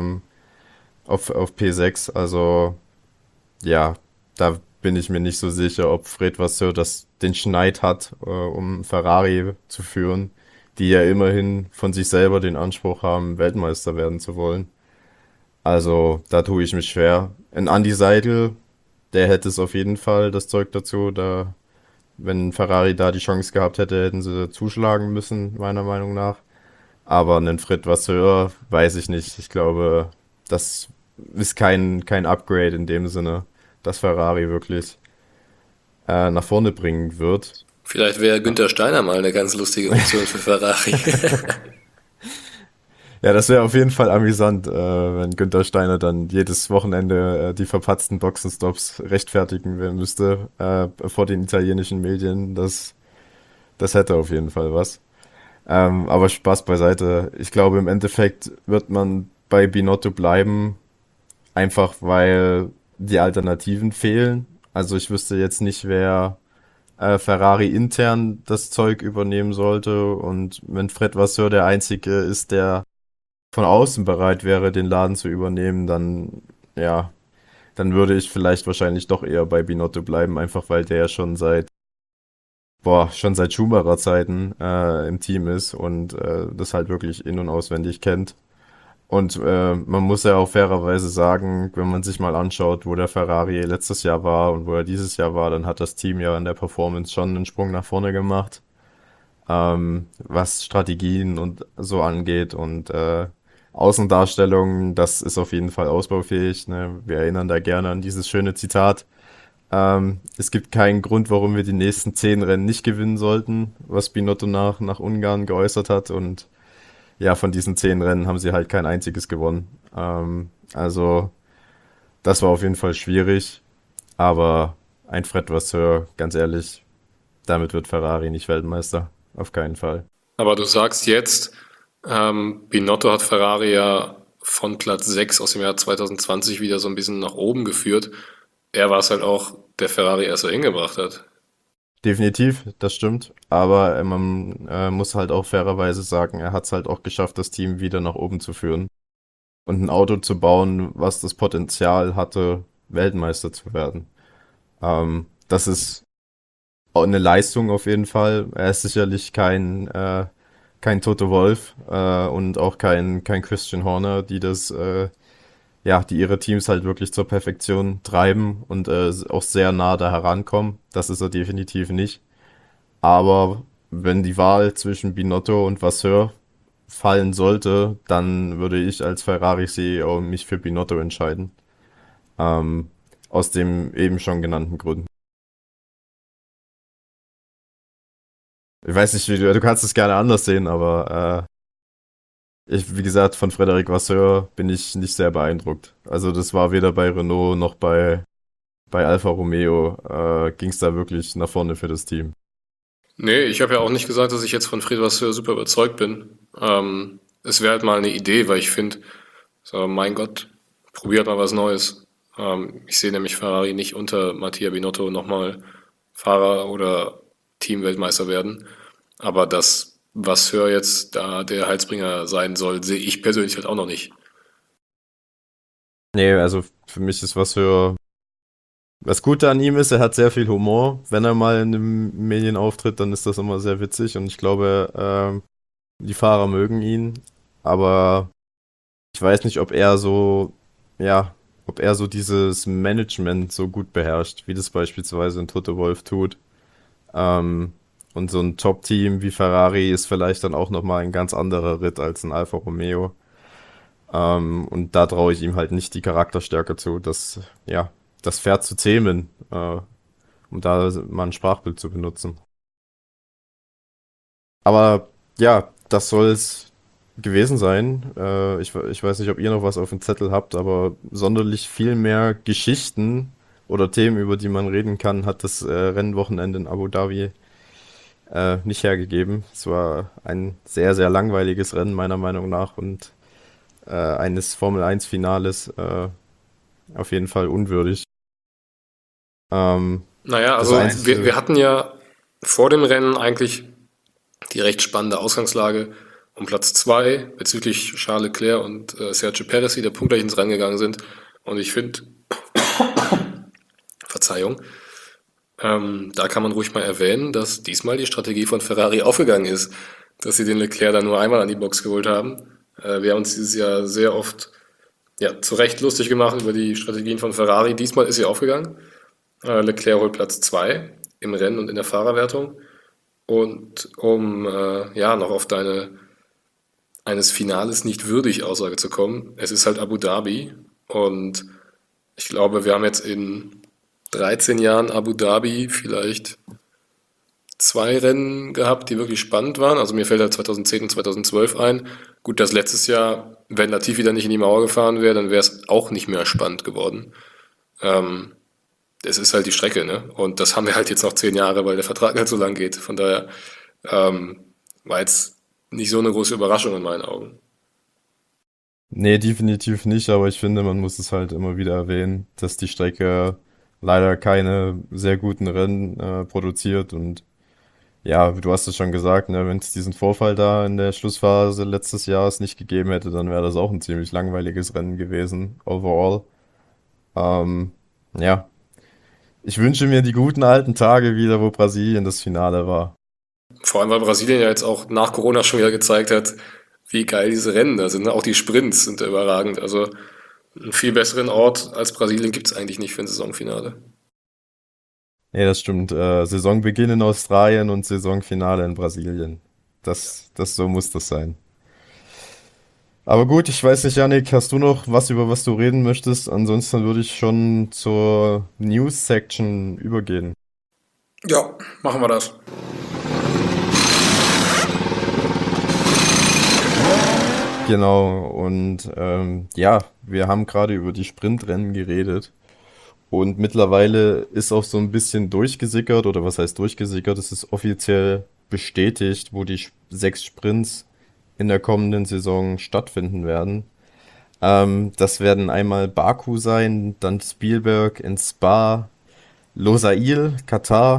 auf P6. Also ja, da bin ich mir nicht so sicher, ob Fred Vasseur den Schneid hat, um Ferrari zu führen, die ja immerhin von sich selber den Anspruch haben, Weltmeister werden zu wollen. Also da tue ich mich schwer. Ein Andy Seidel, der hätte es auf jeden Fall das Zeug dazu. Wenn Ferrari da die Chance gehabt hätte, hätten sie zuschlagen müssen, meiner Meinung nach. Aber einen Fred Vasseur weiß ich nicht. Ich glaube, das ist kein Upgrade in dem Sinne, dass Ferrari wirklich nach vorne bringen wird. Vielleicht wäre Günther Steiner mal eine ganz lustige Option für Ferrari. Ja, das wäre auf jeden Fall amüsant, wenn Günther Steiner dann jedes Wochenende die verpatzten Boxenstops rechtfertigen müsste vor den italienischen Medien. Das hätte auf jeden Fall was. Aber Spaß beiseite. Ich glaube, im Endeffekt wird man bei Binotto bleiben, einfach weil die Alternativen fehlen. Also ich wüsste jetzt nicht, wer Ferrari intern das Zeug übernehmen sollte. Und wenn Fred Vasseur der Einzige ist, der von außen bereit wäre, den Laden zu übernehmen, dann ja, dann würde ich vielleicht wahrscheinlich doch eher bei Binotto bleiben, einfach weil der ja schon seit Schumacher Zeiten im Team ist und das halt wirklich in- und auswendig kennt. Und man muss ja auch fairerweise sagen, wenn man sich mal anschaut, wo der Ferrari letztes Jahr war und wo er dieses Jahr war, dann hat das Team ja in der Performance schon einen Sprung nach vorne gemacht, was Strategien und so angeht und Außendarstellung, das ist auf jeden Fall ausbaufähig. Ne? Wir erinnern da gerne an dieses schöne Zitat. Es gibt keinen Grund, warum wir die nächsten 10 Rennen nicht gewinnen sollten, was Binotto nach Ungarn geäußert hat. Und ja, von diesen 10 Rennen haben sie halt kein einziges gewonnen. Also das war auf jeden Fall schwierig. Aber ein Fred Vasseur, ganz ehrlich, damit wird Ferrari nicht Weltmeister. Auf keinen Fall. Aber du sagst jetzt, Binotto hat Ferrari ja von Platz 6 aus dem Jahr 2020 wieder so ein bisschen nach oben geführt. Er war es halt auch, der Ferrari erst so hingebracht hat. definitiv, das stimmt. Aber man muss halt auch fairerweise sagen, er hat es halt auch geschafft, das Team wieder nach oben zu führen und ein Auto zu bauen, was das Potenzial hatte, Weltmeister zu werden. Das ist auch eine Leistung auf jeden Fall. Er ist sicherlich kein Toto Wolff und auch kein Christian Horner, die ihre Teams halt wirklich zur Perfektion treiben und auch sehr nah da herankommen. Das ist er definitiv nicht. Aber wenn die Wahl zwischen Binotto und Vasseur fallen sollte, dann würde ich als Ferrari-CEO mich für Binotto entscheiden. Ähm, aus dem eben schon genannten Grund. Ich weiß nicht, du kannst es gerne anders sehen, aber wie gesagt, von Frédéric Vasseur bin ich nicht sehr beeindruckt. Also das war weder bei Renault noch bei Alfa Romeo ging es da wirklich nach vorne für das Team. Nee, ich habe ja auch nicht gesagt, dass ich jetzt von Fred Vasseur super überzeugt bin. Es wäre halt mal eine Idee, weil ich finde, so, mein Gott, probiert mal was Neues. Ich sehe nämlich Ferrari nicht unter Mattia Binotto nochmal Fahrer oder Teamweltmeister werden. Aber dass Vasseur jetzt da der Heilsbringer sein soll, sehe ich persönlich halt auch noch nicht. Nee, also für mich ist Vasseur. Was Gute an ihm ist, er hat sehr viel Humor. Wenn er mal in den Medien auftritt, dann ist das immer sehr witzig und ich glaube, die Fahrer mögen ihn. Aber ich weiß nicht, ja, ob er so dieses Management so gut beherrscht, wie das beispielsweise ein Toto Wolff tut. Ähm, und so ein Top-Team wie Ferrari ist vielleicht dann auch nochmal ein ganz anderer Ritt als ein Alfa Romeo. Und da traue ich ihm halt nicht die Charakterstärke zu, das Pferd zu zähmen, um da mal ein Sprachbild zu benutzen. Aber ja, das soll es gewesen sein. Ich weiß nicht, ob ihr noch was auf dem Zettel habt, aber sonderlich viel mehr Geschichten oder Themen, über die man reden kann, hat das Rennwochenende in Abu Dhabi nicht hergegeben. Es war ein sehr, sehr langweiliges Rennen meiner Meinung nach und eines Formel 1 Finales auf jeden Fall unwürdig. Ähm, Naja, das also wir Einzige, hatten ja vor dem Rennen eigentlich die recht spannende Ausgangslage um Platz 2 bezüglich Charles Leclerc und Sergio Perez, die da punktgleich ins Rennen gegangen sind. Und ich finde, Verzeihung, da kann man ruhig mal erwähnen, dass diesmal die Strategie von Ferrari aufgegangen ist, dass sie den Leclerc dann nur einmal an die Box geholt haben. Wir haben uns dieses Jahr sehr oft ja, zu Recht lustig gemacht über die Strategien von Ferrari. Diesmal ist sie aufgegangen. Leclerc holt Platz 2 im Rennen und in der Fahrerwertung. Und um ja noch auf deine eines Finales nicht würdig Aussage zu kommen, es ist halt Abu Dhabi und ich glaube, wir haben jetzt in 13 Jahren Abu Dhabi vielleicht 2 Rennen gehabt, die wirklich spannend waren. Also mir fällt halt 2010 und 2012 ein. Gut, das letztes Jahr, wenn Latifi dann nicht in die Mauer gefahren wäre, dann wäre es auch nicht mehr spannend geworden. Ähm, Es ist halt die Strecke, ne? Und das haben wir halt jetzt noch 10 Jahre, weil der Vertrag halt so lang geht. Von daher war jetzt nicht so eine große Überraschung in meinen Augen. nee, definitiv nicht, aber ich finde, man muss es halt immer wieder erwähnen, dass die Strecke leider keine sehr guten Rennen produziert und ja, du hast es schon gesagt, ne, wenn es diesen Vorfall da in der Schlussphase letztes Jahres nicht gegeben hätte, dann wäre das auch ein ziemlich langweiliges Rennen gewesen, overall. Ähm, ja, ich wünsche mir die guten alten Tage wieder, wo Brasilien das Finale war. Vor allem, weil Brasilien ja jetzt auch nach Corona schon wieder gezeigt hat, wie geil diese Rennen da sind. Ne? Auch die Sprints sind da überragend. Also einen viel besseren Ort als Brasilien gibt es eigentlich nicht für ein Saisonfinale. Nee, das stimmt. Saisonbeginn in Australien und Saisonfinale in Brasilien. So muss das sein. Aber gut, ich weiß nicht, Yannick, hast du noch was, über was du reden möchtest? Ansonsten würde ich schon zur News-Section übergehen. Ja, machen wir das. Genau, und ja, wir haben gerade über die Sprintrennen geredet. Und mittlerweile ist auch so ein bisschen durchgesickert, oder was heißt durchgesickert? Es ist offiziell bestätigt, wo die 6 Sprints in der kommenden Saison stattfinden werden. Das werden einmal Baku sein, dann Spielberg in Spa, Losail, Katar,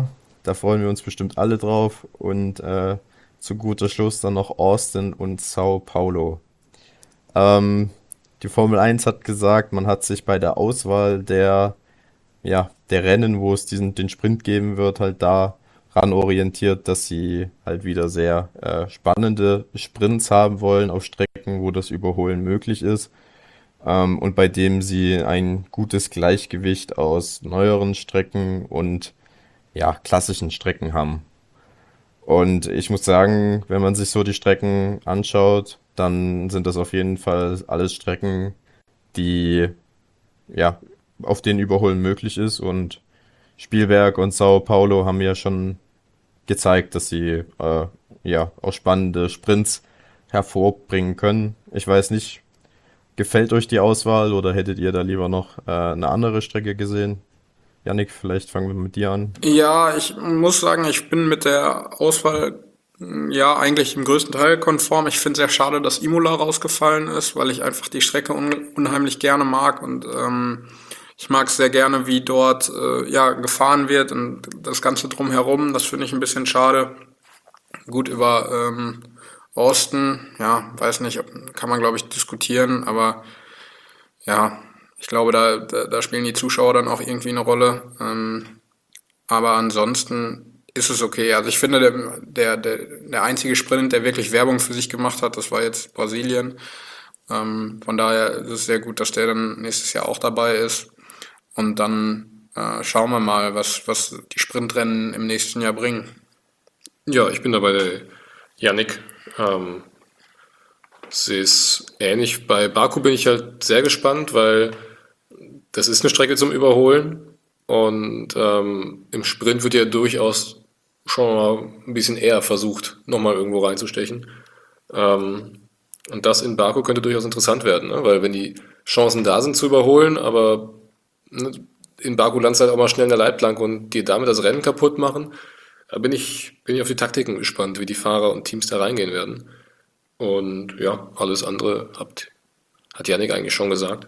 Da freuen wir uns bestimmt alle drauf. Und zu guter Schluss dann noch Austin und Sao Paulo. Ähm, Die Formel 1 hat gesagt, man hat sich bei der Auswahl der Rennen, wo es den Sprint geben wird, halt daran orientiert, dass sie halt wieder sehr spannende Sprints haben wollen auf Strecken, wo das Überholen möglich ist. Und bei dem sie ein gutes Gleichgewicht aus neueren Strecken und ja, klassischen Strecken haben. Und ich muss sagen, wenn man sich so die Strecken anschaut, dann sind das auf jeden Fall alles Strecken, die ja auf denen Überholen möglich ist. Und Spielberg und Sao Paulo haben ja schon gezeigt, dass sie ja auch spannende Sprints hervorbringen können. Ich weiß nicht, gefällt euch die Auswahl oder hättet ihr da lieber noch eine andere Strecke gesehen? Yannick, vielleicht fangen wir mit dir an. Ja, ich muss sagen, ich bin mit der Auswahl ja eigentlich im größten Teil konform. Ich finde es sehr schade, dass Imola rausgefallen ist, weil ich einfach die Strecke unheimlich gerne mag und ich mag es sehr gerne, wie dort ja gefahren wird und das Ganze drumherum. Das finde ich ein bisschen schade. Gut, über Austin, ja, weiß nicht, kann man glaube ich diskutieren, aber ja, ich glaube, da spielen die Zuschauer dann auch irgendwie eine Rolle. Aber ansonsten ist es okay. Also ich finde, der einzige Sprint, der wirklich Werbung für sich gemacht hat, das war jetzt Brasilien. Von daher ist es sehr gut, dass der dann nächstes Jahr auch dabei ist. Und dann schauen wir mal, was die Sprintrennen im nächsten Jahr bringen. Ja, ich bin da bei der Yannick. Es ist ähnlich. Bei Baku bin ich halt sehr gespannt, weil das ist eine Strecke zum Überholen und im Sprint wird ja durchaus schon mal ein bisschen eher versucht, nochmal irgendwo reinzustechen. Und das in Baku könnte durchaus interessant werden, ne? Weil wenn die Chancen da sind zu überholen, aber ne, in Baku landest du halt auch mal schnell in der Leitplanke und dir damit das Rennen kaputt machen, da bin ich auf die Taktiken gespannt, wie die Fahrer und Teams da reingehen werden. Und ja, alles andere hat Yannick eigentlich schon gesagt.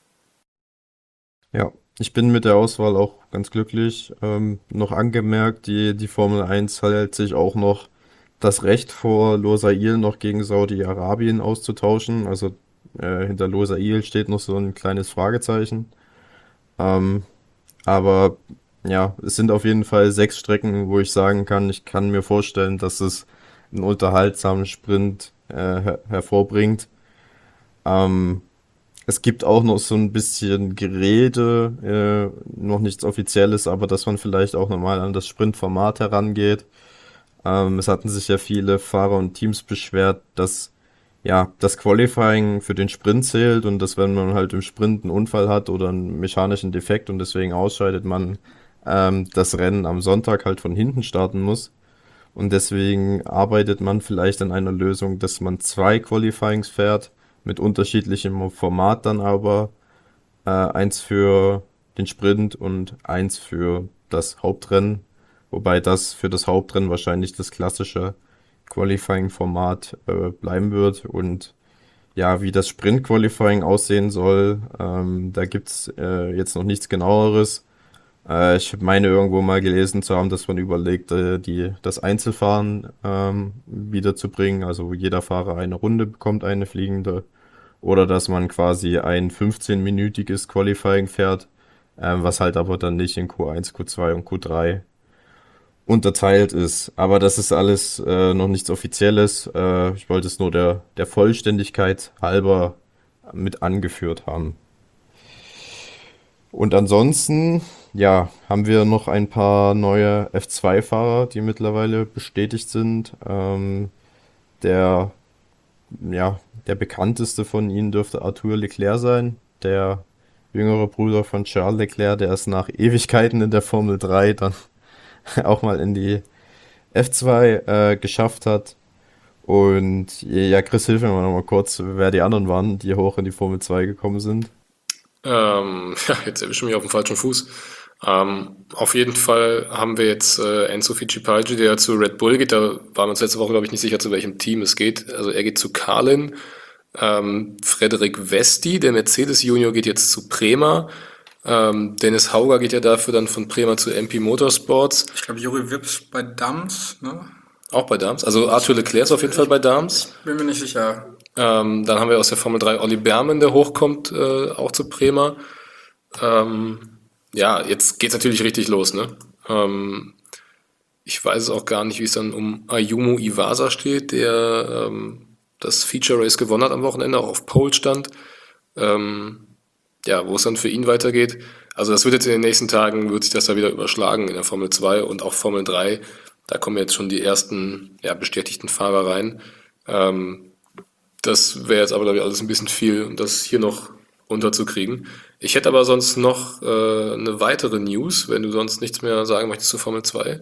Ja, ich bin mit der Auswahl auch ganz glücklich. Noch angemerkt, die Formel 1 hält sich auch noch das Recht vor, Losail noch gegen Saudi-Arabien auszutauschen. Also hinter Losail steht noch so ein kleines Fragezeichen. Ähm, aber ja, es sind auf jeden Fall 6 Strecken, wo ich sagen kann, ich kann mir vorstellen, dass es einen unterhaltsamen Sprint hervorbringt. Ähm, Es gibt auch noch so ein bisschen Gerede, noch nichts Offizielles, aber dass man vielleicht auch nochmal an das Sprintformat herangeht. Es hatten sich ja viele Fahrer und Teams beschwert, dass ja das Qualifying für den Sprint zählt und dass wenn man halt im Sprint einen Unfall hat oder einen mechanischen Defekt und deswegen ausscheidet, man das Rennen am Sonntag halt von hinten starten muss. Und deswegen arbeitet man vielleicht an einer Lösung, dass man 2 Qualifyings fährt, mit unterschiedlichem Format dann aber. Eins für den Sprint und eins für das Hauptrennen. Wobei das für das Hauptrennen wahrscheinlich das klassische Qualifying-Format bleiben wird. Und ja, wie das Sprint-Qualifying aussehen soll, da gibt's jetzt noch nichts genaueres. Ich meine irgendwo mal gelesen zu haben, dass man überlegt, das Einzelfahren wiederzubringen. Also wo jeder Fahrer eine Runde bekommt, eine fliegende. Oder dass man quasi ein 15-minütiges Qualifying fährt, was halt aber dann nicht in Q1, Q2 und Q3 unterteilt ist. Aber das ist alles noch nichts Offizielles. Ich wollte es nur der Vollständigkeit halber mit angeführt haben. Und ansonsten, ja, haben wir noch ein paar neue F2-Fahrer, die mittlerweile bestätigt sind. Der, ja, der bekannteste von ihnen dürfte Arthur Leclerc sein, der jüngere Bruder von Charles Leclerc, der es nach Ewigkeiten in der Formel 3 dann auch mal in die F2 geschafft hat. Und ja, Chris, hilf mir mal noch mal kurz, wer die anderen waren, die hoch in die Formel 2 gekommen sind. Ja, jetzt erwische ich mich auf dem falschen Fuß. Auf jeden Fall haben wir jetzt Enzo Fittipaldi, der zu Red Bull geht. Da waren wir uns letzte Woche, glaube ich, nicht sicher, zu welchem Team es geht. Also er geht zu Carlin. Frederik Vesti, der Mercedes Junior, geht jetzt zu Prema. Dennis Hauger geht ja dafür dann von Prema zu MP Motorsports, Ich glaube, Juri Wips bei Dams, ne? auch bei Dams. Also Arthur Leclerc ist auf jeden Fall bei Dams. Bin mir nicht sicher. Dann haben wir aus der Formel 3 Olli Bermann, der hochkommt, auch zu Prema. Ja, jetzt geht's natürlich richtig los, ne? Ich weiß es auch gar nicht, wie es dann um Ayumu Iwasa steht, der das Feature Race gewonnen hat am Wochenende, auch auf Pole stand. Ja, wo es dann für ihn weitergeht. Also das wird jetzt in den nächsten Tagen, wird sich das da wieder überschlagen in der Formel 2 und auch Formel 3. Da kommen jetzt schon die ersten bestätigten Fahrer rein. Das wäre jetzt aber, glaube ich, alles ein bisschen viel, um das hier noch unterzukriegen. Ich hätte aber sonst noch eine weitere News, wenn du sonst nichts mehr sagen möchtest zu Formel 2.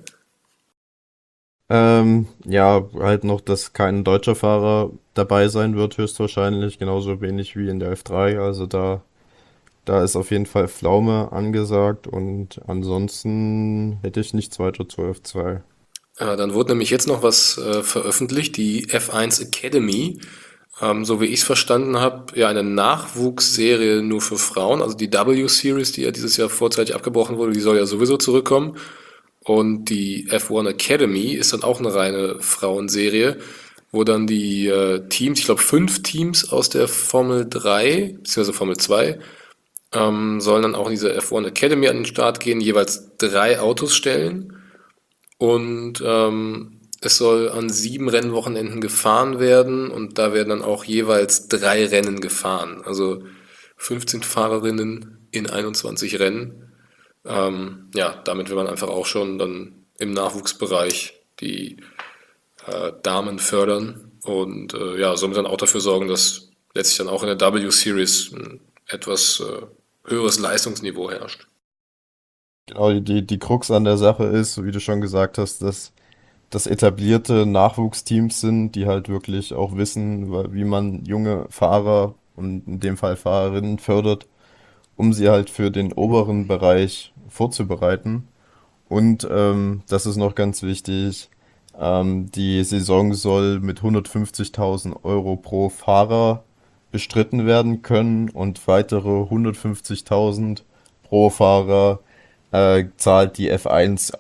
Ja, halt noch, dass kein deutscher Fahrer dabei sein wird, höchstwahrscheinlich, genauso wenig wie in der F3. Also da ist auf jeden Fall Pflaume angesagt und ansonsten hätte ich nichts weiter zur F2. Dann wurde nämlich jetzt noch was veröffentlicht, die F1 Academy. So wie ich es verstanden habe, ja eine Nachwuchsserie nur für Frauen. Also die W-Series, die ja dieses Jahr vorzeitig abgebrochen wurde, die soll ja sowieso zurückkommen. Und die F1 Academy ist dann auch eine reine Frauenserie, wo dann die Teams, ich glaube 5 Teams aus der Formel 3 bzw. Formel 2, sollen dann auch in diese F1 Academy an den Start gehen, jeweils 3 Autos stellen. Und es soll an 7 Rennwochenenden gefahren werden und da werden dann auch jeweils 3 Rennen gefahren. Also 15 Fahrerinnen in 21 Rennen. Ja, damit will man einfach auch schon dann im Nachwuchsbereich die Damen fördern und ja, somit dann auch dafür sorgen, dass letztlich dann auch in der W-Series ein etwas höheres Leistungsniveau herrscht. Genau, die Krux an der Sache ist, so wie du schon gesagt hast, dass das etablierte Nachwuchsteams sind, die halt wirklich auch wissen, wie man junge Fahrer und in dem Fall Fahrerinnen fördert, um sie halt für den oberen Bereich vorzubereiten. Und das ist noch ganz wichtig, die Saison soll mit 150.000 Euro pro Fahrer bestritten werden können und weitere 150.000 pro Fahrer zahlt die F1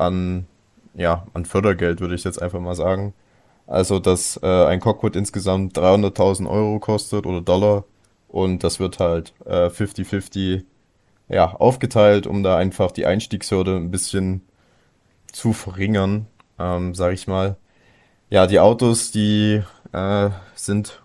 an Fördergeld, würde ich jetzt einfach mal sagen. Also, dass ein Cockpit insgesamt 300.000 Euro kostet oder Dollar und das wird halt 50-50 aufgeteilt, um da einfach die Einstiegshürde ein bisschen zu verringern, sag ich mal. Ja, die Autos, die sind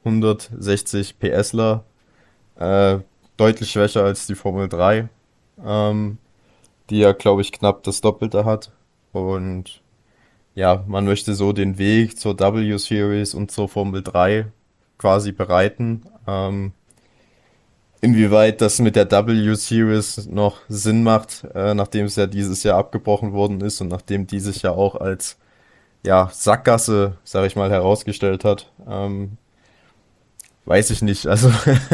160 PSler, äh, deutlich schwächer als die Formel 3, ähm, die ja, glaube ich, knapp das Doppelte hat. Und ja, man möchte so den Weg zur W-Series und zur Formel 3 quasi bereiten. Inwieweit das mit der W-Series noch Sinn macht, nachdem es ja dieses Jahr abgebrochen worden ist und nachdem die sich ja auch als Sackgasse, sag ich mal, herausgestellt hat, weiß ich nicht. Also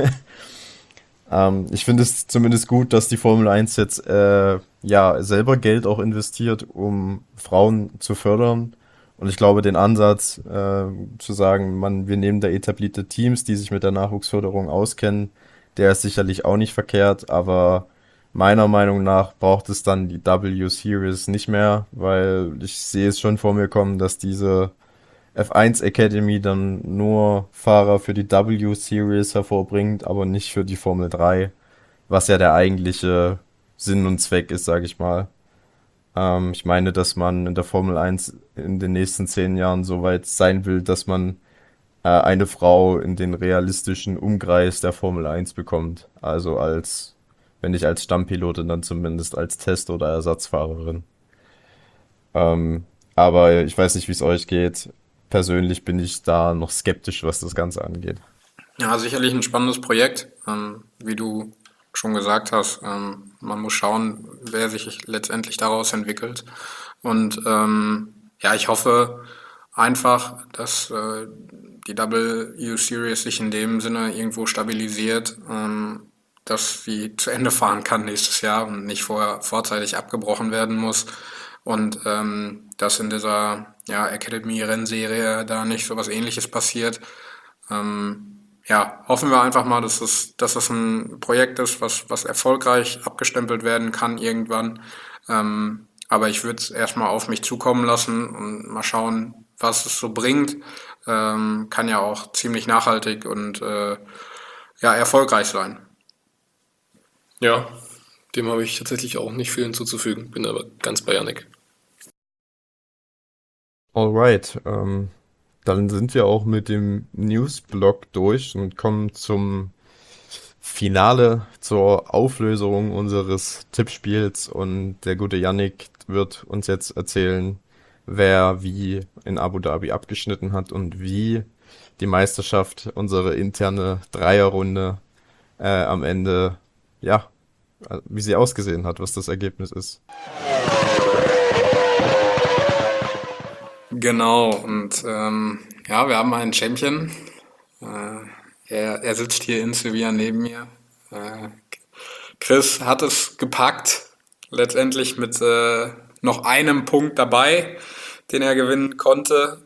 ich finde es zumindest gut, dass die Formel 1 jetzt selber Geld auch investiert, um Frauen zu fördern. Und ich glaube, den Ansatz zu sagen, wir nehmen da etablierte Teams, die sich mit der Nachwuchsförderung auskennen, der ist sicherlich auch nicht verkehrt, aber meiner Meinung nach braucht es dann die W-Series nicht mehr, weil ich sehe es schon vor mir kommen, dass diese F1 Academy dann nur Fahrer für die W-Series hervorbringt, aber nicht für die Formel 3, was ja der eigentliche Sinn und Zweck ist, sage ich mal. Ich meine, dass man in der Formel 1 in den nächsten 10 Jahren so weit sein will, dass man eine Frau in den realistischen Umkreis der Formel 1 bekommt. Also wenn nicht als Stammpilotin, dann zumindest als Test- oder Ersatzfahrerin. Aber ich weiß nicht, wie es euch geht. Persönlich bin ich da noch skeptisch, was das Ganze angeht. Ja, sicherlich ein spannendes Projekt. Wie du schon gesagt hast, man muss schauen, wer sich letztendlich daraus entwickelt. Und ja, ich hoffe einfach, dass die W-Series sich in dem Sinne irgendwo stabilisiert, dass sie zu Ende fahren kann nächstes Jahr und nicht vorzeitig abgebrochen werden muss. Und dass in dieser Academy-Rennserie da nicht so was Ähnliches passiert. ja, hoffen wir einfach mal, dass das ein Projekt ist, was erfolgreich abgestempelt werden kann irgendwann. Aber ich würde es erstmal auf mich zukommen lassen und mal schauen, was es so bringt. Kann ja auch ziemlich nachhaltig und ja, erfolgreich sein. Ja, dem habe ich tatsächlich auch nicht viel hinzuzufügen, bin aber ganz bei Yannick. Alright, dann sind wir auch mit dem Newsblock durch und kommen zum Finale, zur Auflösung unseres Tippspiels. Und der gute Yannick wird uns jetzt erzählen, wer wie in Abu Dhabi abgeschnitten hat und wie die Meisterschaft, unsere interne Dreierrunde, am Ende, ja, wie sie ausgesehen hat, was das Ergebnis ist. Genau, und ja, wir haben einen Champion. Er sitzt hier in Sevilla neben mir. Äh, Chris hat es gepackt, letztendlich mit noch einem Punkt dabei, den er gewinnen konnte.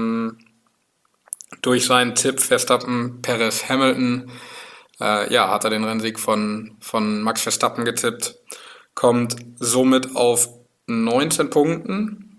Durch seinen Tipp Verstappen, Perez, Hamilton, ja, hat er den Rennsieg von Max Verstappen getippt, kommt somit auf 19 Punkten.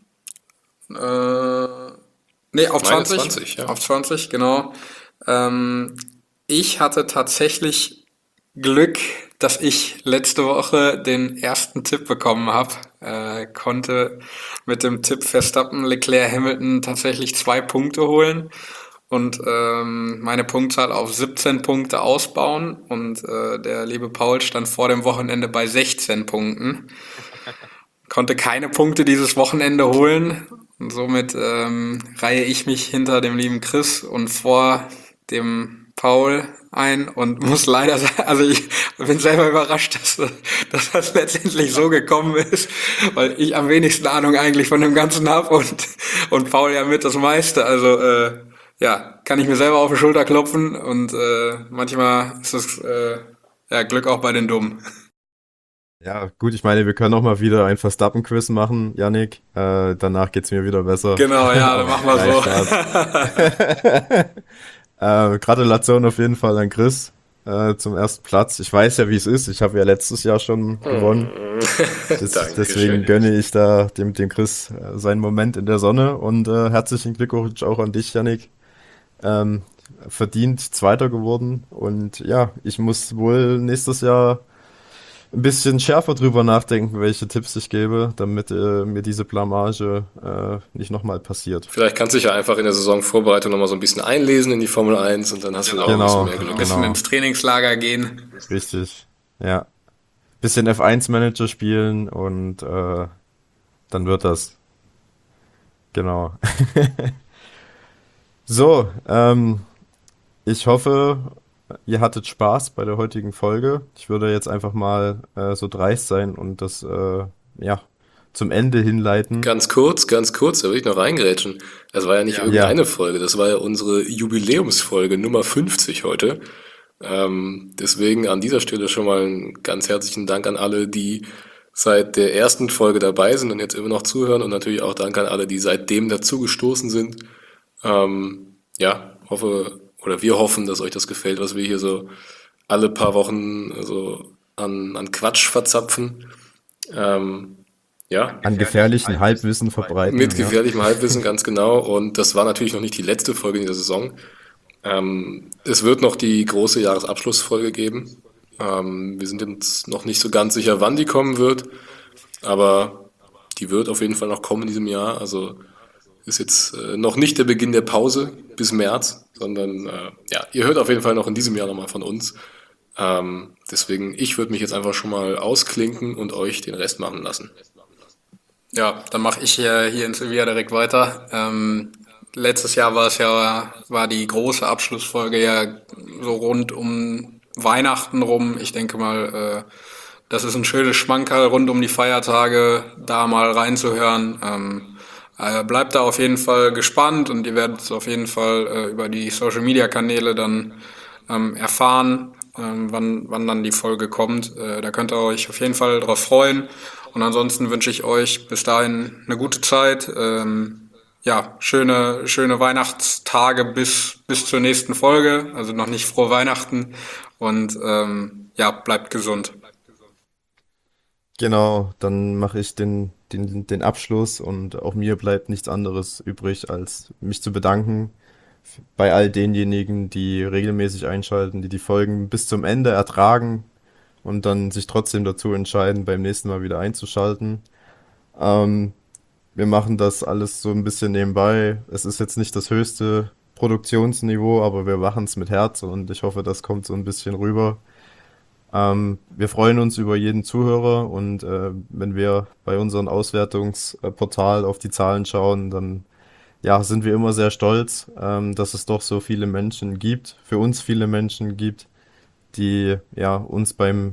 Nee, auf Meine 20. 20, ja. Auf 20, genau. Ähm, Ich hatte tatsächlich Glück, dass ich letzte Woche den ersten Tipp bekommen habe. Konnte mit dem Tipp Verstappen, Leclerc, Hamilton tatsächlich 2 Punkte holen und meine Punktzahl auf 17 Punkte ausbauen. Und der liebe Paul stand vor dem Wochenende bei 16 Punkten. Konnte keine Punkte dieses Wochenende holen. Und somit reihe ich mich hinter dem lieben Chris und vor dem Paul ein und muss leider sagen, also ich bin selber überrascht, dass das letztendlich so gekommen ist, weil ich am wenigsten Ahnung eigentlich von dem Ganzen habe und Paul ja mit das meiste. Also ja, kann ich mir selber auf die Schulter klopfen und manchmal ist das ja, Glück auch bei den Dummen. Ja, gut, ich meine, wir können auch mal wieder ein Verstappen-Quiz machen, Yannick. Danach geht's mir wieder besser. Genau, ja, dann Aber machen wir nein, so. Spaß. Gratulation auf jeden Fall an Chris zum ersten Platz. Ich weiß ja, wie es ist. Ich habe ja letztes Jahr schon gewonnen. Deswegen Dankeschön. gönne ich da dem Chris seinen Moment in der Sonne. Und herzlichen Glückwunsch auch an dich, Yannick. Ähm, Verdient Zweiter geworden. Und ja, ich muss wohl nächstes Jahr ein bisschen schärfer drüber nachdenken, welche Tipps ich gebe, damit mir diese Blamage nicht nochmal passiert. Vielleicht kannst du dich ja einfach in der Saisonvorbereitung nochmal so ein bisschen einlesen in die Formel 1 und dann hast du da auch ein bisschen Genau, mehr Ein Glück. bisschen genau, ins Trainingslager gehen. richtig. Ja, bisschen F1-Manager spielen und dann wird das. Genau. So, ich hoffe, ihr hattet Spaß bei der heutigen Folge. Ich würde jetzt einfach mal so dreist sein und das ja zum Ende hinleiten. Ganz kurz, da will ich noch reingrätschen. Das war ja nicht Ja, irgendeine Folge, das war ja unsere Jubiläumsfolge Nummer 50 heute. Deswegen an dieser Stelle schon mal einen ganz herzlichen Dank an alle, die seit der ersten Folge dabei sind und jetzt immer noch zuhören und natürlich auch Dank an alle, die seitdem dazugestoßen sind. Ja, hoffe oder wir hoffen, dass euch das gefällt, was wir hier so alle paar Wochen so an Quatsch verzapfen. Ähm, ja, an gefährlichen Halbwissen verbreiten. mit Ja. gefährlichem Halbwissen, ganz genau. Und das war natürlich noch nicht die letzte Folge in dieser Saison. Es wird noch die große Jahresabschlussfolge geben. Wir sind uns noch nicht so ganz sicher, wann die kommen wird, aber die wird auf jeden Fall noch kommen in diesem Jahr. Also ist jetzt noch nicht der Beginn der Pause bis März, sondern ja, ihr hört auf jeden Fall noch in diesem Jahr nochmal von uns. Deswegen, ich würde mich jetzt einfach schon mal ausklinken und euch den Rest machen lassen. Ja, dann mache ich hier in Sevilla direkt weiter. Letztes Jahr war die große Abschlussfolge ja so rund um Weihnachten rum. Ich denke mal, das ist ein schönes Schmankerl rund um die Feiertage, da mal reinzuhören. Bleibt da auf jeden Fall gespannt und ihr werdet es auf jeden Fall über die Social Media Kanäle dann erfahren, wann dann die Folge kommt. Da könnt ihr euch auf jeden Fall drauf freuen. Und ansonsten wünsche ich euch bis dahin eine gute Zeit. ja, schöne Weihnachtstage bis zur nächsten Folge. Also noch nicht frohe Weihnachten und ja, bleibt gesund. Genau, dann mache ich den Abschluss und auch mir bleibt nichts anderes übrig, als mich zu bedanken bei all denjenigen, die regelmäßig einschalten, die die Folgen bis zum Ende ertragen und dann sich trotzdem dazu entscheiden, beim nächsten Mal wieder einzuschalten. Ähm, Wir machen das alles so ein bisschen nebenbei. Es ist jetzt nicht das höchste Produktionsniveau, aber wir machen es mit Herz und ich hoffe, das kommt so ein bisschen rüber. Wir freuen uns über jeden Zuhörer und wenn wir bei unserem Auswertungsportal auf die Zahlen schauen, dann ja, sind wir immer sehr stolz, dass es doch so viele Menschen gibt, für uns viele Menschen gibt, die ja uns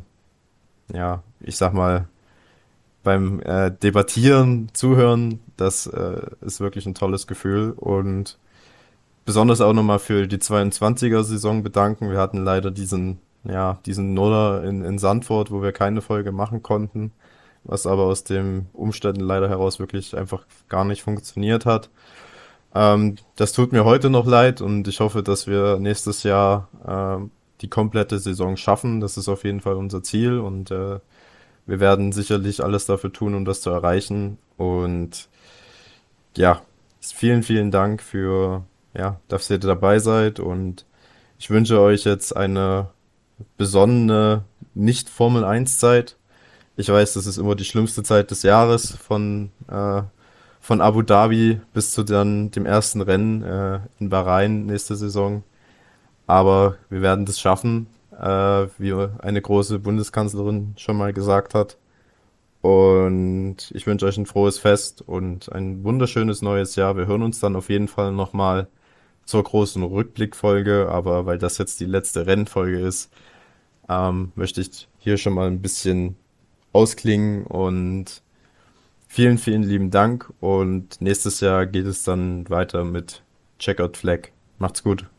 ich sag mal, beim Debattieren zuhören. Das ist wirklich ein tolles Gefühl und besonders auch nochmal für die 22er-Saison bedanken. Wir hatten leider diesen Nuller in Sandford, wo wir keine Folge machen konnten, was aber aus den Umständen leider heraus wirklich einfach gar nicht funktioniert hat. Das tut mir heute noch leid und ich hoffe, dass wir nächstes Jahr die komplette Saison schaffen. Das ist auf jeden Fall unser Ziel und wir werden sicherlich alles dafür tun, um das zu erreichen. Und ja, vielen, vielen Dank dass ihr dabei seid und ich wünsche euch jetzt eine besonnene Nicht-Formel-1-Zeit. Ich weiß, das ist immer die schlimmste Zeit des Jahres von Abu Dhabi bis zu dann dem ersten Rennen in Bahrain nächste Saison. Aber wir werden das schaffen, wie eine große Bundeskanzlerin schon mal gesagt hat. Und ich wünsche euch ein frohes Fest und ein wunderschönes neues Jahr. Wir hören uns dann auf jeden Fall nochmal zur großen Rückblickfolge, aber weil das jetzt die letzte Rennfolge ist, möchte ich hier schon mal ein bisschen ausklingen und vielen, vielen lieben Dank und nächstes Jahr geht es dann weiter mit Checkout Flag. Macht's gut.